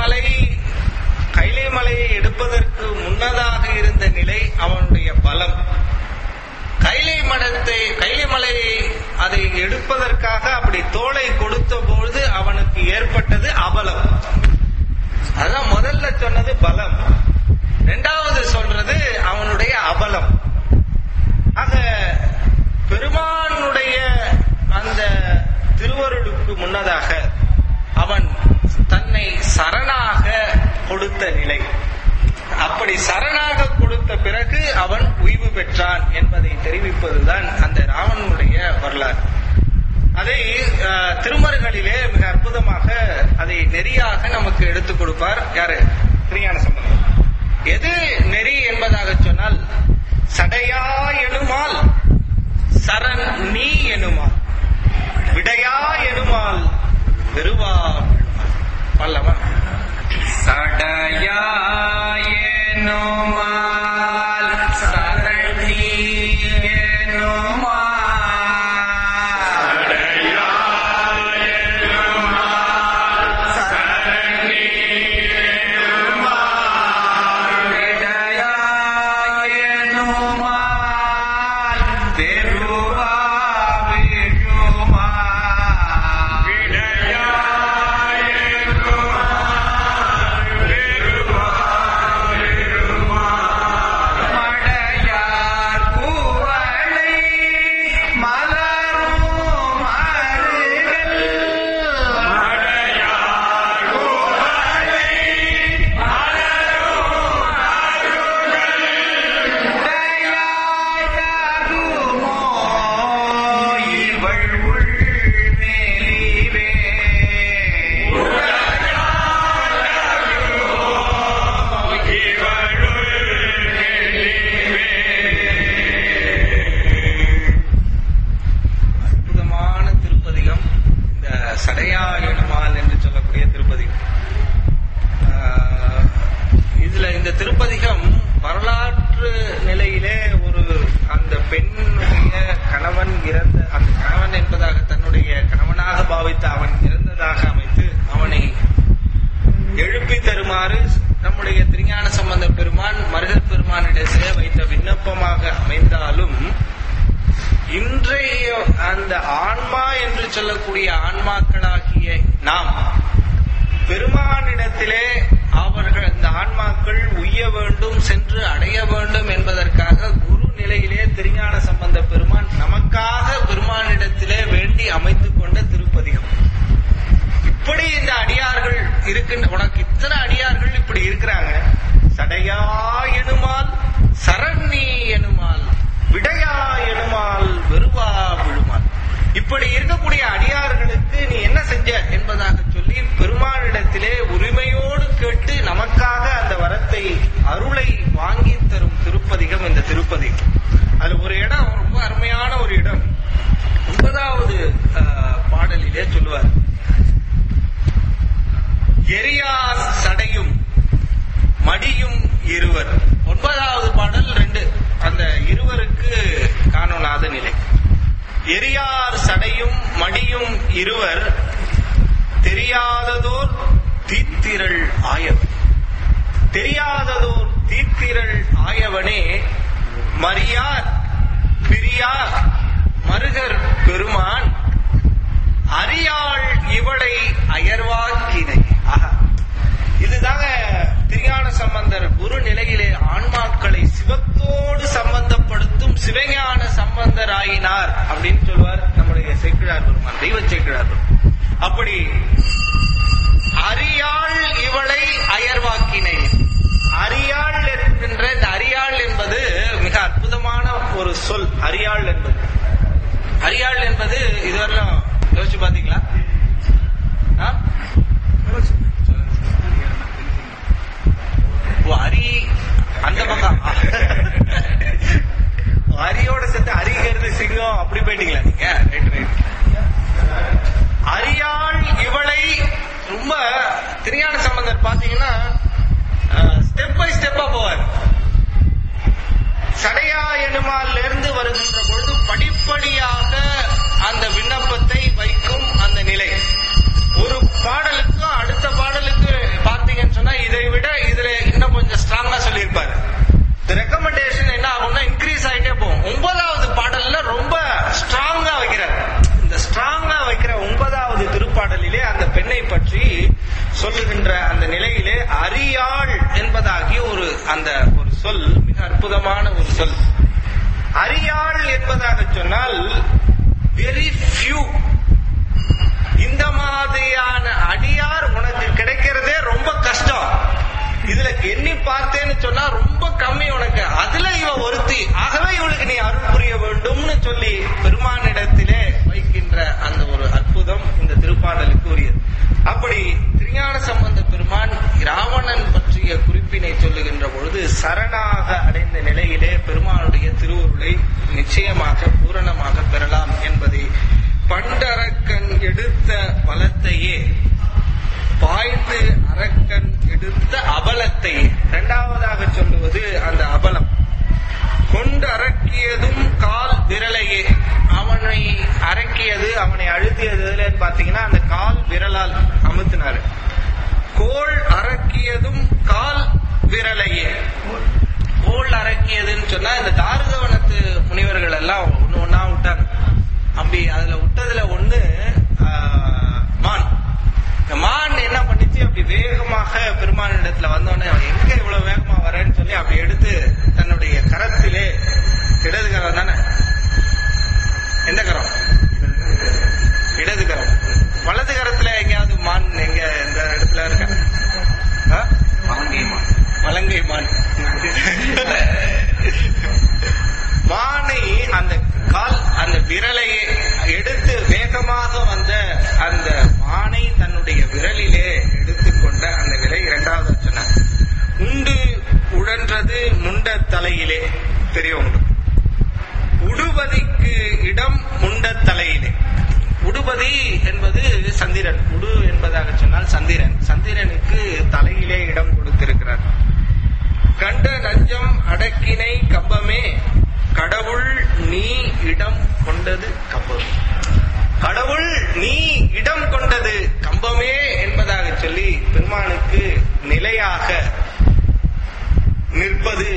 மலையை எடுப்பதற்கு முன்னதாக இருந்த நிலை அவனுடைய பலம். கைலை மலையை அதை எடுப்பதற்காக அப்படி தோளை கொடுத்த பொழுது அவனுக்கு ஏற்பட்டது அபலம். அதான் முதல்ல சொன்னது பலம், இரண்டாவது சொல்றது அவனுடைய அபலம். ஆக பெருமானுடைய அந்த திருவருளுக்கு முன்னதாக அவன் தன்னை சரணாக கொடுத்த நிலை. அப்படி சரணாக கொடுத்த பிறகு அவன் உய்வு பெற்றான் என்பதை தெரிவிப்பதுதான் அந்த ராவணனுடைய வரலாறு. அதை திருமருகளிலே மிக அற்புதமாக அதை நெறியாக நமக்கு எடுத்துக் கொடுப்பார் யாரு? திருஞான சம்பந்தர். எது நெறி என்பதாக சொன்னால், சடையா எனுமால் சரண் நீ எனுமால், விடையா எனுமால் வெறுவா பல்லவா. சடையா எனுமால் சரண் நீ எனுமால், சொல்லக்கூடிய ஆன்மாக்களாகிய நாம் பெருமானிடத்திலே அவர்கள் இந்த ஆன்மாக்கள் உய்ய வேண்டும், சென்று அடைய வேண்டும் என்பதற்காக குரு நிலையிலே திருஞான சம்பந்த பெருமான் நமக்காக பெருமானிடத்திலே வேண்டி அமைத்துக் கொண்ட திருப்பதிகம். இப்படி இந்த அடியார்கள் இருக்கின்ற, உனக்கு இத்தனை அடியார்கள் இப்படி இருக்கிறாங்க. சடையா எனுமால் சரணி எனுமால், விடையா எனுமால் வெறுவா விழுமால். இப்படி இருக்கக்கூடிய அடியார்களுக்கு நீ என்ன செஞ்ச என்பதாக சொல்லி பெருமானிடத்திலே உரிமையோடு கேட்டு நமக்காக அந்த வரத்தை அருளை வாங்கி தரும் திருப்பதிகம் இந்த திருப்பதிகம். அது ஒரு இடம், ரொம்ப அருமையான ஒரு இடம். 9வது பாடலிலே சொல்லுவார், எரியார் சடையும் மடியும் இருவர். 9வது பாடல் 2. அந்த இருவருக்கு காணொணாத நிலை. எரியார் சடையும் மடியும் இருவர், தெரியாததோர் தீத்திரள் ஆயவன். தெரியாததோர் தீத்திரள் ஆயவனே மரியார் பிரியார் மருகர் பெருமான், அறியாள் இவளை அயர்வாக்கினை. இதுதாங்க திருஞான சம்பந்தர் குரு நிலையிலே ஆன்மாக்களை சிவத்தோடு சம்பந்தப்படுத்தும் சிவஞான சம்பந்தர் ஆயினார் அப்படின்னு சொல்வார் நம்முடைய சேக்கிழார் பெருமான், தெய்வ சேக்கிழார் பெருமான். அப்படி அறியாள் இவளை அயர்வாக்கினை. அறியாள் என்கின்ற இந்த அறியாள் என்பது மிக அற்புதமான ஒரு சொல். அறியாள் என்பது, அறியாள் என்பது இதுவரையும் யோசிச்சு பாத்தீங்களா? அரி அந்த பக்கம் அரியோட சேர்த்து அரிங்கிறது சிங்கம் அப்படி போயிட்டீங்களா நீங்க? அறியாள் இவளை ரொம்ப திருஞான சம்பந்தர் பாத்தீங்கன்னா ஸ்டெப் பை ஸ்டெப்பா போவார். சடையா எனுமால் இருந்து வருகின்ற பொழுது படிப்படியாக அந்த விண்ணப்ப சொல்லுகின்ற அந்த நிலையிலே அறியாள் என்பதாகிய ஒரு சொல் மிக அற்புதமான ஒரு சொல். அறியாள் என்பதாக சொன்னால் வெரி ஃபியூ. இந்த மாதிரியான அடியார் உனக்கு கிடைக்கிறதே ரொம்ப கஷ்டம். இதுல எண்ணி பார்த்தேன்னு சொன்னா ரொம்ப கம்மி உனக்கு, அதுல இவ ஒருத்தி. ஆகவே இவளுக்கு நீ அருள் புரிய வேண்டும்னு சொல்லி பெருமானிடத்திலே வைக்கின்ற அந்த ஒரு அற்புதம் இந்த திருப்பாடலுக்கு உரியது. அப்படி திருஞான சம்பந்த பெருமான் ராவணன் பற்றிய குறிப்பினை சொல்லுகின்ற பொழுது சரணாக அடைந்த நிலையிலே பெருமானுடைய திருவுருளை நிச்சயமாக பூரணமாக பெறலாம் என்பதை பண்டரக்கன் எடுத்த பலத்தையே பாய்ந்து அரக்கன் எடுத்த அபலத்தை இரண்டாவதாக சொல்லுவது அந்த அபலம். கொண்டு அரக்கியதும் கால் விரலையே. அவனை அரக்கியது, அவனை அழுத்தியது பாத்தீங்கன்னா அந்த கால் விரலால் அமுத்தினாரு. கோள் அரக்கியதும் கால் விரலையே. கோள் அரக்கியதுன்னு சொன்னா இந்த தாருகவனத்து முனிவர்கள் எல்லாம் ஒண்ணு ஒன்னா விட்டாங்க. அப்படி அதுல விட்டதுல ஒண்ணு மான். இந்த மான் என்ன பண்ணிச்சு, அப்படி வேகமாக பெருமானிடத்துல வந்தோடனே எங்க இவ்வளவு வேகமா வரேன்னு சொல்லி அப்படி எடுத்து தன்னுடைய கரத்திலே, இடது கரம் தானே, எந்த கரம்? இடது கரம். வலது கரத்துல எங்கேயாவது மான் எங்க இந்த இடத்துல இருக்க? மலங்கை மான். மானை அந்த கால் அந்த விரலையே எடுத்து வேகமாக வந்த அந்த மானை தன்னுடைய விரலிலே எடுத்துக்கொண்ட அந்த நிலை இரண்டாவது சொன்னார். உண்டு உழன்றது முண்ட தலையிலே. தெரியும், உடுபதிக்கு இடம் முண்ட தலையிலே. உடுபதி என்பது சந்திரன். உடு என்பதாக சொன்னால் சந்திரன். சந்திரனுக்கு தலையிலே இடம் கொடுத்திருக்கிறார். கண்ட நஞ்சம் அடக்கினை கம்பமே கடவுள் நீ இடம் கொண்டது கம்பமே. கடவுள் நீ இடம் கொண்டது கம்பமே என்பதாக சொல்லி பெருமானுக்கு நிலையாக நிற்பது.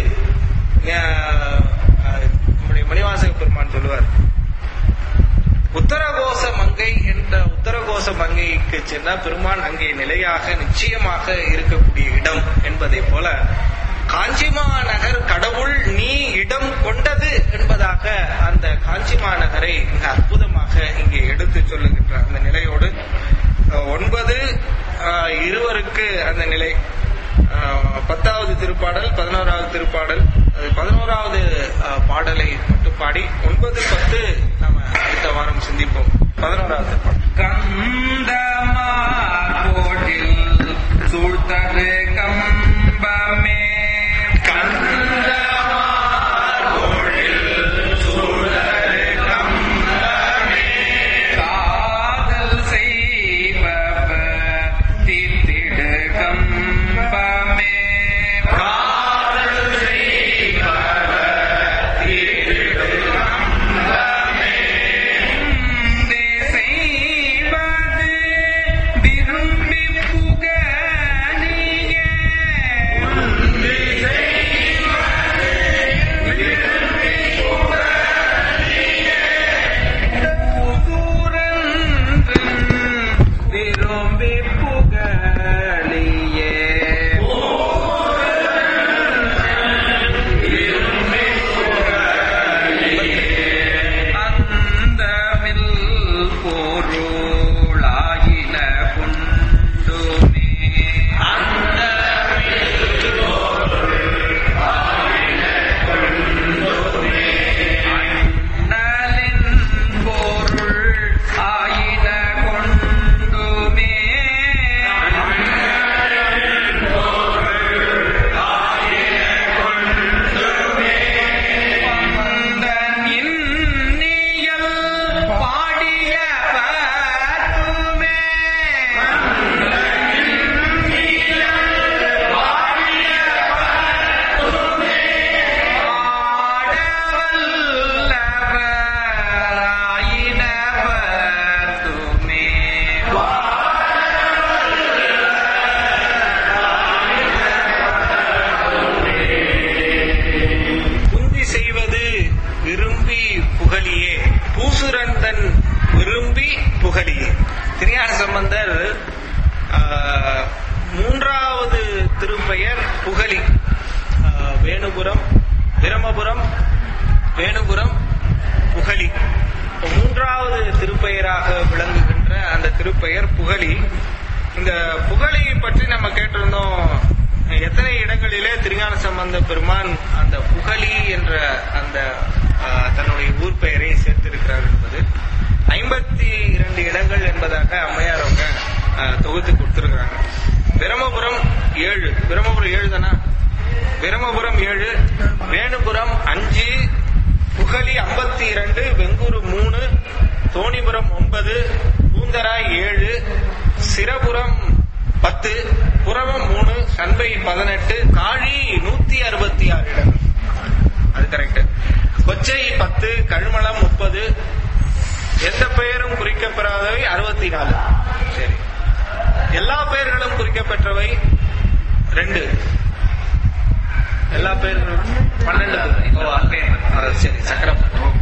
நம்முடைய மணிவாசக பெருமான் சொல்லுவார், உத்தரகோச மங்கை என்ற உத்தரகோச மங்கைக்கு சென்ற பெருமான் அங்கே நிலையாக நிச்சயமாக இருக்கக்கூடிய இடம் என்பதை போல காஞ்சிமா நகர் கடவுள் நீ இடம் கொண்டது என்பதாக அந்த காஞ்சிமா நகரை மிக அற்புதமாக இங்கே எடுத்து சொல்லுகின்ற அந்த நிலையோடு 9 இருவருக்கு அந்த நிலை 10வது திருப்பாடல் 11வது திருப்பாடல் 11வது பாடலை மட்டும் பாடி 9, 10 நாம அடுத்த வாரம் சிந்திப்போம். 11வது பாடல். கந்தமா கோட்டில் சூழ்த்தது கம்பமே மூன்றாவது திருப்பெயர் புகலி. வேணுபுரம், பிரமபுரம், வேணுபுரம், புகலி. மூன்றாவது திருப்பெயராக விளங்குகின்ற அந்த திருப்பெயர் புகலி. இந்த புகலி பற்றி நம்ம கேட்டிருந்தோம். எத்தனை இடங்களிலே திருஞான சம்பந்த பெருமான் அந்த புகலி என்ற அந்த தன்னுடைய ஊர் பெயரை சேர்த்திருக்கிறார் என்பது 52 இடங்கள் என்பதாக அம்மையார் அவங்க தொகுத்து கொடுத்திருக்கிறாங்க. பிரமபுரம் 7, பிரமபுரம் 7 தானா? பிரமபுரம் 7, வேணுபுரம் 5, புகலி 52, வெங்கூர் 3, தோணிபுரம் 9, பூந்தராய் 7, சிரபுரம் 10, புறவம் 3, சண்பை 18, காழி 166 இடங்கள். அது கரெக்ட். கொச்சை 10, கழுமலம் 30, எந்த பெயரும் குறிக்கப்பெறாதவை 64. சரி, எல்லா பெயர்களும் குறிக்கப்பெற்றவை 2. எல்லா பெயர்களும் 12. சரி, சக்கரம்.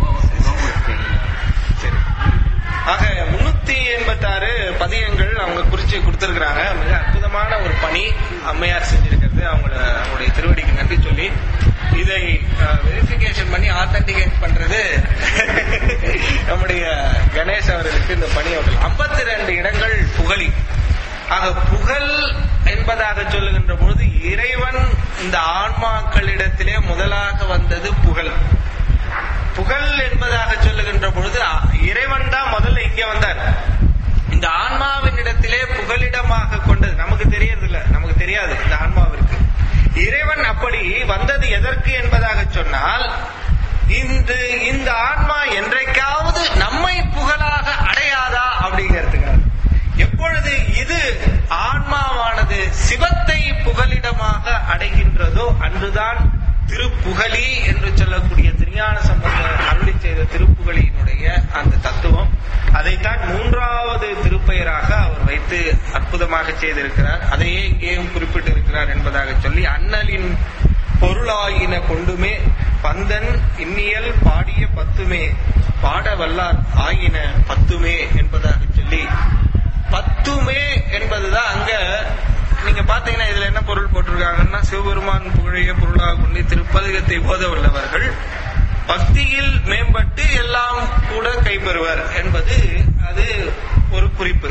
சரி, ஆக 386 பதியங்கள் அவங்க குறிச்சு கொடுத்திருக்கிறாங்க. மிக அற்புதமான ஒரு பணி அம்மையார் செஞ்சிருக்கிறது. அவங்களுடைய திருவடிக்கு நன்றி சொல்லி இதை வெரிஃபிகேஷன் பண்ணி ஆத்தன்டிகேட் பண்றது நம்முடைய கணேஷ் அவர்களுக்கு இந்த பணி. அவர்கள் 52 இடங்கள் புகலி. ஆக புகழ் என்பதாக சொல்லுகின்ற பொழுது இறைவன் இந்த ஆன்மாக்களிடத்திலே முதலாக வந்தது புகழ். புகழ் என்பதாக சொல்லுகின்ற பொழுது இறைவன் தான் முதல்ல இங்க வந்தார். இந்த ஆன்மாவின் இடத்திலே புகலிடமாக கொண்டது நமக்கு தெரியறதில்ல, நமக்கு தெரியாது இந்த ஆன்மாவிற்கு. இறைவன் அப்படி வந்தது எதற்கு என்பதாக சொன்னால், இந்த ஆன்மா என்றைக்காவது நம்மை புகழாக அடையாதா அப்படிங்கிறதுக்காக. எப்பொழுது இது ஆன்மாவானது சிவத்தை புகலிடமாக அடைகின்றதோ அன்றுதான் திருப்புகலி என்று சொல்லக்கூடிய திருஞான சம்பந்தர் அருளி செய்த திருப்புகலியினுடைய அந்த தத்துவம். அதைத்தான் மூன்றாவது திருப்பெயராக அவர் வைத்து அற்புதமாக செய்திருக்கிறார். அதையே இங்கேயும் குறிப்பிட்டிருக்கிறார் என்பதாக சொல்லி, அண்ணலின் பொருளாயின கொண்டுமே பந்தன் இன்னியல் பாடிய பத்துமே பாட வல்லார் ஆயின பத்துமே என்பதாக சொல்லி, பத்துமே என்பதுதான் அங்க நீங்க பாத்தீங்கன்னா இதுல என்ன பொருள் போட்டிருக்காங்கன்னா, சிவபெருமான் புகழைய பொருளாக கொண்டு திருப்பதிகத்தை போத வல்லவர்கள் பக்தியில் மேம்பட்டு எல்லாம் கூட கைப்பெறுவர் என்பது அது ஒரு குறிப்பு.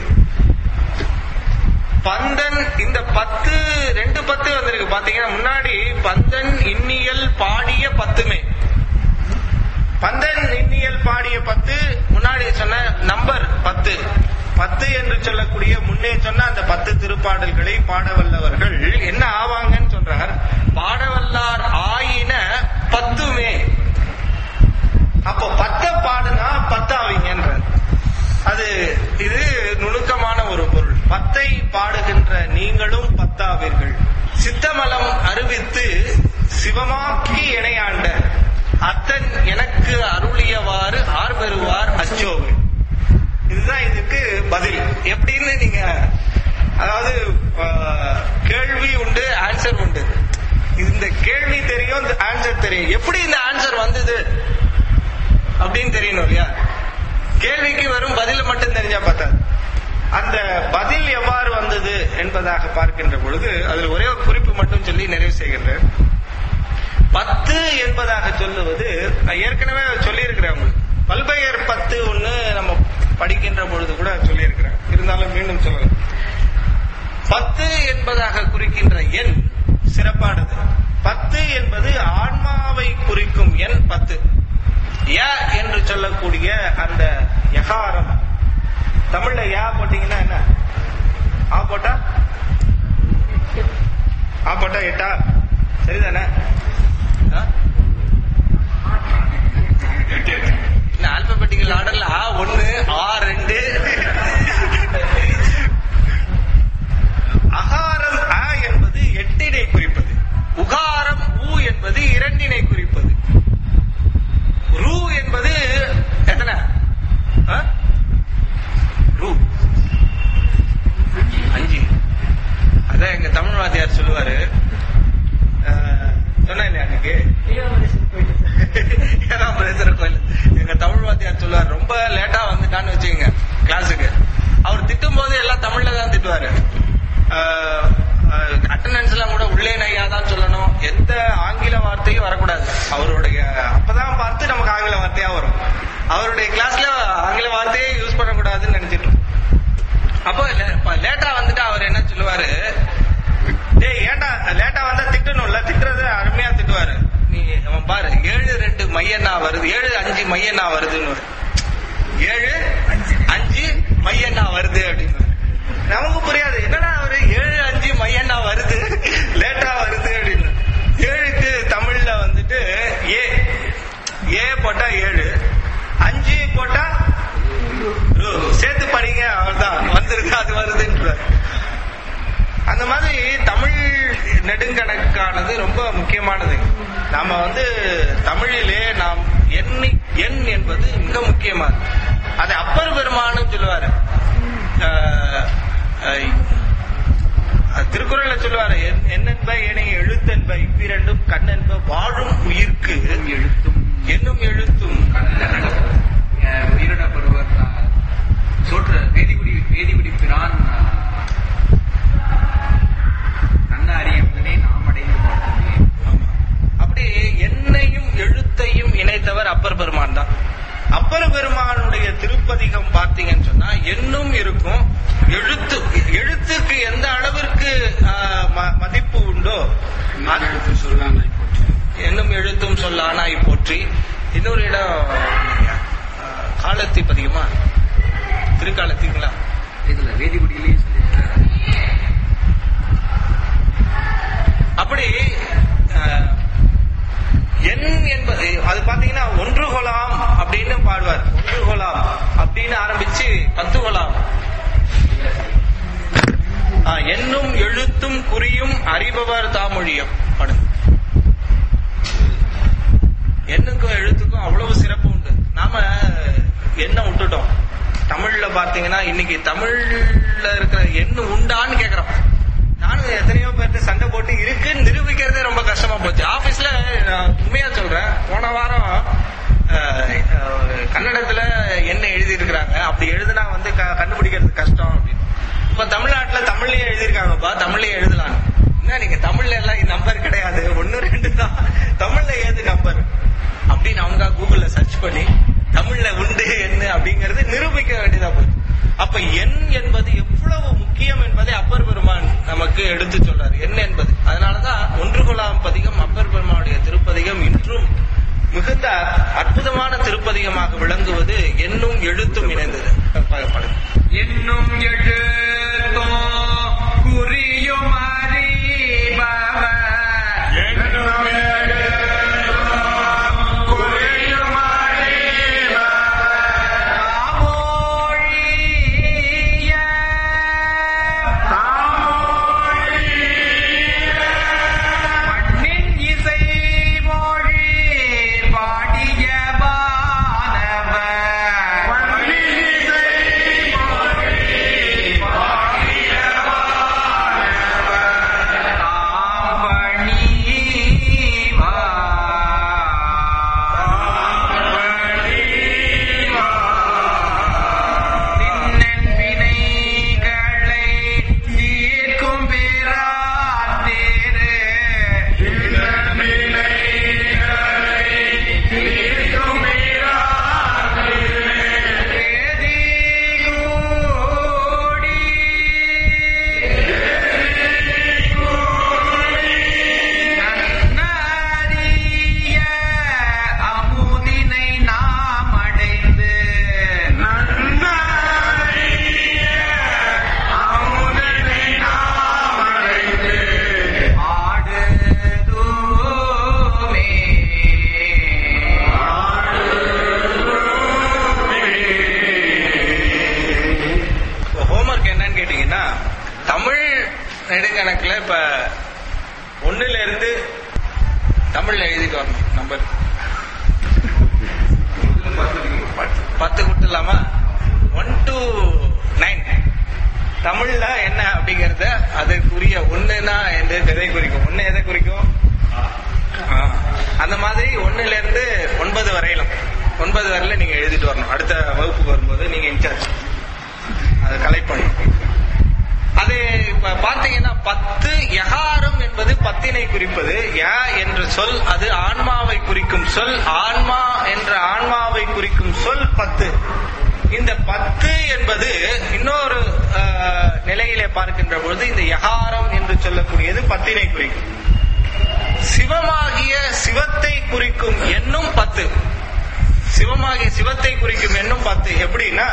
பந்தன் இந்த 2 10 வந்திருக்கு பாத்தீங்கன்னா, முன்னாடி பந்தன் இன்னியல் பாடிய பத்துமே, பந்தன் இன்னியல் பாடிய 10 முன்னாடி சொன்ன நம்பர் 10 என்று சொல்லக்கூடிய முன்னே சொன்ன அந்த 10 திருப்பாடல்களை பாடவல்லவர்கள் என்ன ஆவாங்கன்னு சொல்றார். பாடவல்லார் ஆயின பத்துமே. அப்போ 10 பாடுனா 10 ஆவீங்கன்ற அது இது நுணுக்கமான ஒரு பொருள். 10 பாடுகின்ற நீங்களும் 10 ஆவீர்கள். சித்தமலம் அறிவித்து சிவமாக்கி இணையாண்ட அத்தன் எனக்கு அருளியவாறு ஆர்பெறுவார் அச்சோவு. இதுதான் இதுக்கு பதில். எப்படின்னு நீங்க, அதாவது கேள்வி உண்டு, ஆன்சர் உண்டு. இந்த கேள்வி தெரியும், இந்த ஆன்சர் தெரியும். எப்படி இந்த ஆன்சர் வந்தது அப்படின்னு தெரியணும் இல்லையா? கேள்விக்கு வெறும் பதில் மட்டும் தெரிஞ்சா பார்த்தாது. அந்த பதில் எவ்வாறு வந்தது என்பதாக பார்க்கின்ற பொழுது அதில் ஒரே ஒரு குறிப்பு மட்டும் சொல்லி நிறைவு செய்கின்றேன். 10 என்பதாக சொல்லுவது ஏற்கனவே சொல்லியிருக்கிறேன் உங்களுக்கு. பல்பெயர் 10 ஒண்ணு நம்ம படிக்கின்ற பொழுது கூட சொல்லியிருக்கிறேன். இருந்தாலும் மீண்டும் சொல்லலாம். 10 என்பதாக குறிக்கின்ற எண் சிறப்பானது. 10 என்பது ஆன்மாவை குறிக்கும் எண் 10. ய என்று சொல்லக்கூடிய அந்த யகாரம், தமிழ்ல யா போட்டீங்கன்னா என்ன? ஆ போட்டா 8 சரிதானே? ஆல்பபெட்டிக்கல் ஆர்டர்ல A1 A2 அகாரம் அ என்பது 8 குறிப்பது. உகாரம் உ என்பது 2 குறிப்பது. ரூ என்பது எத்தனை? ரூ 5. அதான் எங்க தமிழ் வாத்தியார் சொல்லுவாரு, சொன்ன இல்லையா அன்னைக்கு கோயில் எங்க தமிழ் வாத்தியார் சொல்லுவார், ரொம்ப லேட்டா வந்துட்டான்னு வச்சுக்கோங்க கிளாஸுக்கு, அவர் திட்டும் போது எல்லாம் தமிழ்ல தான் திட்டுவாரு. ஆங்கில வார்த்தையும் வரக்கூடாது அவருடைய. அப்பதான் பார்த்து நமக்கு ஆங்கில வார்த்தையா வரும். அவருடைய கிளாஸ்ல ஆங்கில வார்த்தையே யூஸ் பண்ணக்கூடாதுன்னு நினைச்சிட்டு இருக்கோம். அப்போ லேட்டா வந்துட்டு அவர் என்ன சொல்லுவாரு, டேய் ஏண்டா லேட்டா வந்தா திட்டணும்ல, திட்டுறது அருமையா திட்டுவாரு. நீ அவன் பாரு 7-2 மையன்னா வருது, 7-5 மையன்னா வருதுன்னு, 7-5 மையன்னா வருது அப்படின்னு. நமக்கு புரியாது, என்னடா அவரு 7-5 மையன்னா வருது, லேட்டா வருது அப்படின்னு. 7க்கு தமிழ்ல வந்துட்டு ஏ போட்டா 7, 5 போட்டா சேர்த்து படிங்க, அவர்தான் வந்துருது, அது வருதுன்ற. அந்த மாதிரி தமிழ் நெடுங்கணக்கானது ரொம்ப முக்கியமானது. நாம தமிழிலே நாம் எண் என்பது மிக முக்கியமானது. அது அப்பர் பெருமானு சொல்லுவாரு. திருக்குறள்ல சொல்லுவாரு, எண்ணென்ப ஏனைய எழுத்தென்ப இவ்விரண்டும் கண்ணென்ப வாழும் உயிர்க்கு எழுத்தும் என்னும் எழுத்தும் உயிரிட பருவர் சோற்ற வேதிகுடி பிரான் நன்ன அறியவதனை நாம் அடைந்து பார்த்தோம். அப்படி எண்ணையும் எழுத்தையும் இணைத்தவர் அப்பர் பெருமான் தான். அப்பர் பெருமானுடைய திருப்பதிகம் பார்த்தீங்கன்னு சொன்னா எண்ணும் இருக்கும், எழுத்துக்கு எந்த அளவிற்கு மதிப்பு உண்டோ, என்னும் எழுத்தும் சொல்லானாய் போற்றி. இன்னொரு இடம் காலத்தி பதிகமா, திருக்காலத்திங்களா, இதுல வேதிகுடியிலேயே அப்படி எண் என்பது அது பாத்தீங்கன்னா ஒன்று கொலாம் அப்படின்னு பாடுவார். ஒன்று கொலாம் அப்படின்னு ஆரம்பிச்சு 10 கொலாம். எண்ணும் எழுத்தும் குறியும் அறிபவர் தாமொழியம் பாடு. எண்ணுக்கும் எழுத்துக்கும் அவ்வளவு சிறப்பு உண்டு. நாம என்ன விட்டுட்டோம். தமிழ்ல பாத்தீங்கன்னா இன்னைக்கு தமிழ்ல இருக்கிற எண்ணு உண்டான்னு கேக்குறோம். நானும் எத்தனையோ பேர்த்து சண்டை போட்டு இருக்குன்னு நிரூபிக்கிறதே ரொம்ப கஷ்டமா போச்சு. ஆபீஸ்ல உண்மையா சொல்றேன், போன வாரம் கன்னடத்துல என்ன எழுதி இருக்கிறாங்க, அப்படி எழுதுனா கண்டுபிடிக்கிறது கஷ்டம் அப்படின்னு. இப்ப தமிழ்நாட்டுல தமிழ்லயே எழுதியிருக்காங்கப்பா, தமிழ்லயே எழுதலாம். என்ன நீங்க தமிழ்ல எல்லாம் நம்பர் கிடையாது, 1-2 தான் தமிழ்ல ஏது நம்பர் அப்படின்னு அவங்க கூகுள்ல சர்ச் பண்ணி தமிழ்ல உண்டு என்ன அப்படிங்கறது நிரூபிக்க வேண்டியதா போச்சு. அப்ப எண் என்பது எவ்வளவு முக்கியம் என்பதை அப்பர் பெருமான் நமக்கு எடுத்து சொல்றாரு. எண் என்பது அதனாலதான் ஒன்று கொலாம் பதிகம் அப்பர் பெருமானுடைய திருப்பதிகம் இன்றும் மிகுந்த அற்புதமான திருப்பதிகமாக விளங்குவது எண்ணும் எழுத்தும் இணைந்தது. என்னும் எழுத்தும் குறியும் அறிபவர் நெடுங்கணக்குல இப்ப 1ல இருந்து தமிழ்ல எழுதிட்டு வரணும். நம்பர் 10 கொடுத்துடலாமா? 1 to 9 தமிழ்ல என்ன அப்படிங்கறத அதுக்குரிய 1னா எதை குறிக்கும், 1 எதை குறிக்கும், அந்த மாதிரி 1ல இருந்து 9 வரையிலும் 9 வரையில நீங்க எழுதிட்டு வரணும். அடுத்த வகுப்புக்கு வரும்போது நீங்க இன்சார்ஜ் அதை கலெக்ட் பண்ணணும். அது இப்ப பாத்தீங்கன்னா 10 யகாரம் என்பது 10 பத்தினை குறிப்பது. ய என்ற சொல் அது ஆன்மாவை குறிக்கும் சொல். ஆன்மா என்ற ஆன்மாவை குறிக்கும் சொல் 10. இந்த 10 என்பது இன்னொரு நிலையிலே பார்க்கின்ற பொழுது இந்த யகாரம் என்று சொல்லக்கூடியது பத்தினை குறிக்கும். சிவமாகிய சிவத்தை குறிக்கும் எண்ணும் 10. சிவமாகிய சிவத்தை குறிக்கும் எண்ணும் 10. எப்படின்னா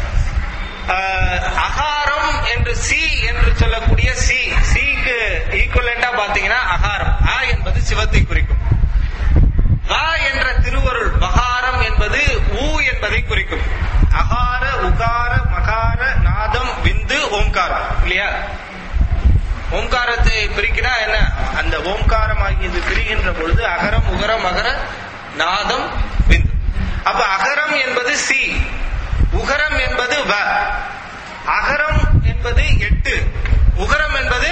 அகாரம் என்று சி என்று சொல்லக்கூடிய சிக்கு ஈக்குவலண்டா பாத்தீங்கன்னா அகாரம். அ என்பது சிவத்தை குறிக்கும். வ என்ற திருவருள் வகாரம் என்பது ஊ என்பதை குறிக்கும். அகார உகார மகார நாதம் விந்து ஓம்காரம் இல்லையா? ஓம்காரத்தை பிரிக்கினா என்ன? அந்த ஓம்காரம் ஆகியது பிரிகின்ற பொழுது அகரம் உகரம் மகர நாதம் விந்து. அப்ப அகரம் என்பது சி, உகரம் என்பது வ. அகரம் என்பது 8, உகரம் என்பது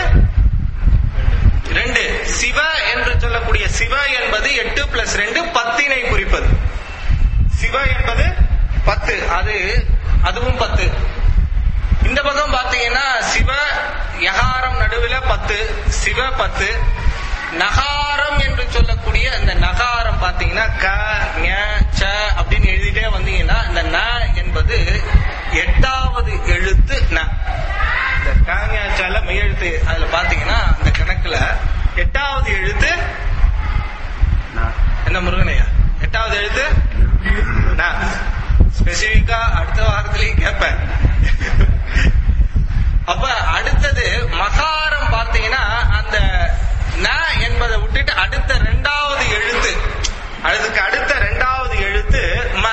2. சிவ என்று சொல்லக்கூடிய சிவ என்பது 8 + 2 10 குறிப்பது. சிவ என்பது 10, அதுவும் 10. இந்த பக்கம் பாத்தீங்கன்னா சிவ யகாரம் நடுவில் 10, சிவ 10. நகாரம் என்று சொல்லக்கூடிய அந்த நகாரம் பாத்தீங்கன்னா க ஞ ச அப்படின்னு எழுதிட்டே வந்தீங்கன்னா இந்த ந என்பது 8வது எழுத்து ந. இந்த க ஞ சல மெய்யெழுத்து அதுல பாத்தீங்கன்னா அந்த கணக்குல 8வது எழுத்து என்ன முருகனையா? 8வது எழுத்து ந. ஸ்பெசிபிக்கா அடுத்த வாரத்திலையும் கேட்பேன். அப்ப அடுத்தது மகாரம் பாத்தீங்கன்னா அந்த ந என்பதை விட்டுட்டு அடுத்த 2வது எழுத்து, அதுக்கு அடுத்த 2வது எழுத்து ம.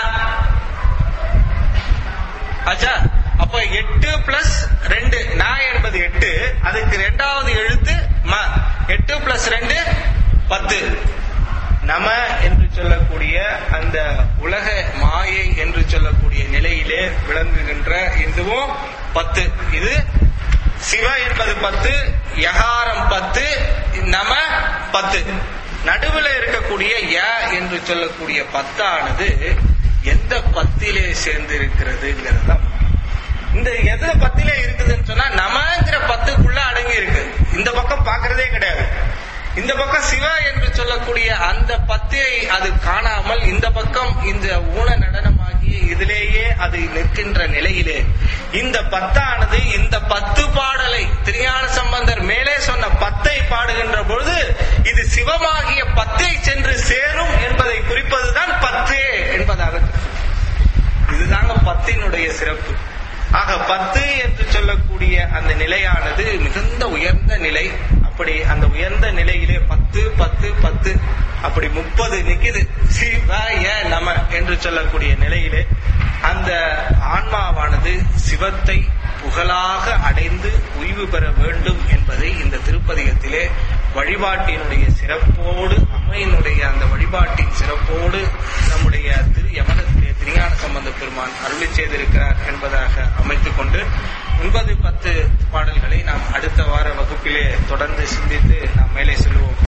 ஆச்சா? அப்ப 8 + 2 ந என்பது 8, அதுக்கு 2வது எழுத்து ம. 8 + 2 10. நம என்று சொல்லக்கூடிய அந்த உலக மாயை என்று சொல்லக்கூடிய நிலையிலே விளங்குகின்ற இதுவும் 10. இது சிவ என்பது 10, யகாரம் 10, நம 10. நடுவில் இருக்கக்கூடிய ய என்று சொல்லக்கூடிய 10ஆனது எந்த 10லே சேர்ந்து இருக்கிறதுங்கிறது. இந்த எதுல 10லே இருக்குதுன்னு சொன்னா நமங்கிற 10க்குள்ள அடங்கி இருக்கு. இந்த பக்கம் பாக்குறதே கிடையாது. இந்த பக்கம் சிவ என்று சொல்லக்கூடிய அந்த 10ஐ அது காணாமல் இந்த பக்கம் இந்த ஊன நடனமாகிய இதிலேயே அது நிற்கின்ற நிலையிலே இந்த 10ஆனது இந்த 10 பாடலை திருஞான சம்பந்தர் மேலே சொன்ன 10ஐ பாடுகின்ற பொழுது இது சிவமாகிய 10ஐ சென்று சேரும் என்பதை குறிப்பதுதான் 10 என்பதாக. இதுதாங்க 10னுடைய சிறப்பு. ஆக 10 என்று சொல்லக்கூடிய அந்த நிலையானது மிகுந்த உயர்ந்த நிலை. அப்படி அந்த உயர்ந்த நிலையிலே 10 10 10 அப்படி 30 நிக்குது. சிவாய நம என்று சொல்லக்கூடிய நிலையிலே அந்த ஆன்மாவானது சிவத்தை புகழாக அடைந்து உய்வு பெற வேண்டும் என்பதை இந்த திருப்பதிகத்திலே வழிபாட்டினுடைய சிறப்போடு அம்மையினுடைய அந்த வழிபாட்டின் சிறப்போடு நம்முடைய திரு யமனத்திலே திருஞான சம்பந்த பெருமான் அருளி செய்திருக்கிறார் என்பதாக அமைத்துக் கொண்டு 9, 10 பாடல்களை நாம் அடுத்த வார வகுப்பிலே தொடர்ந்து சிந்தித்து நாம் மேலே செல்வோம்.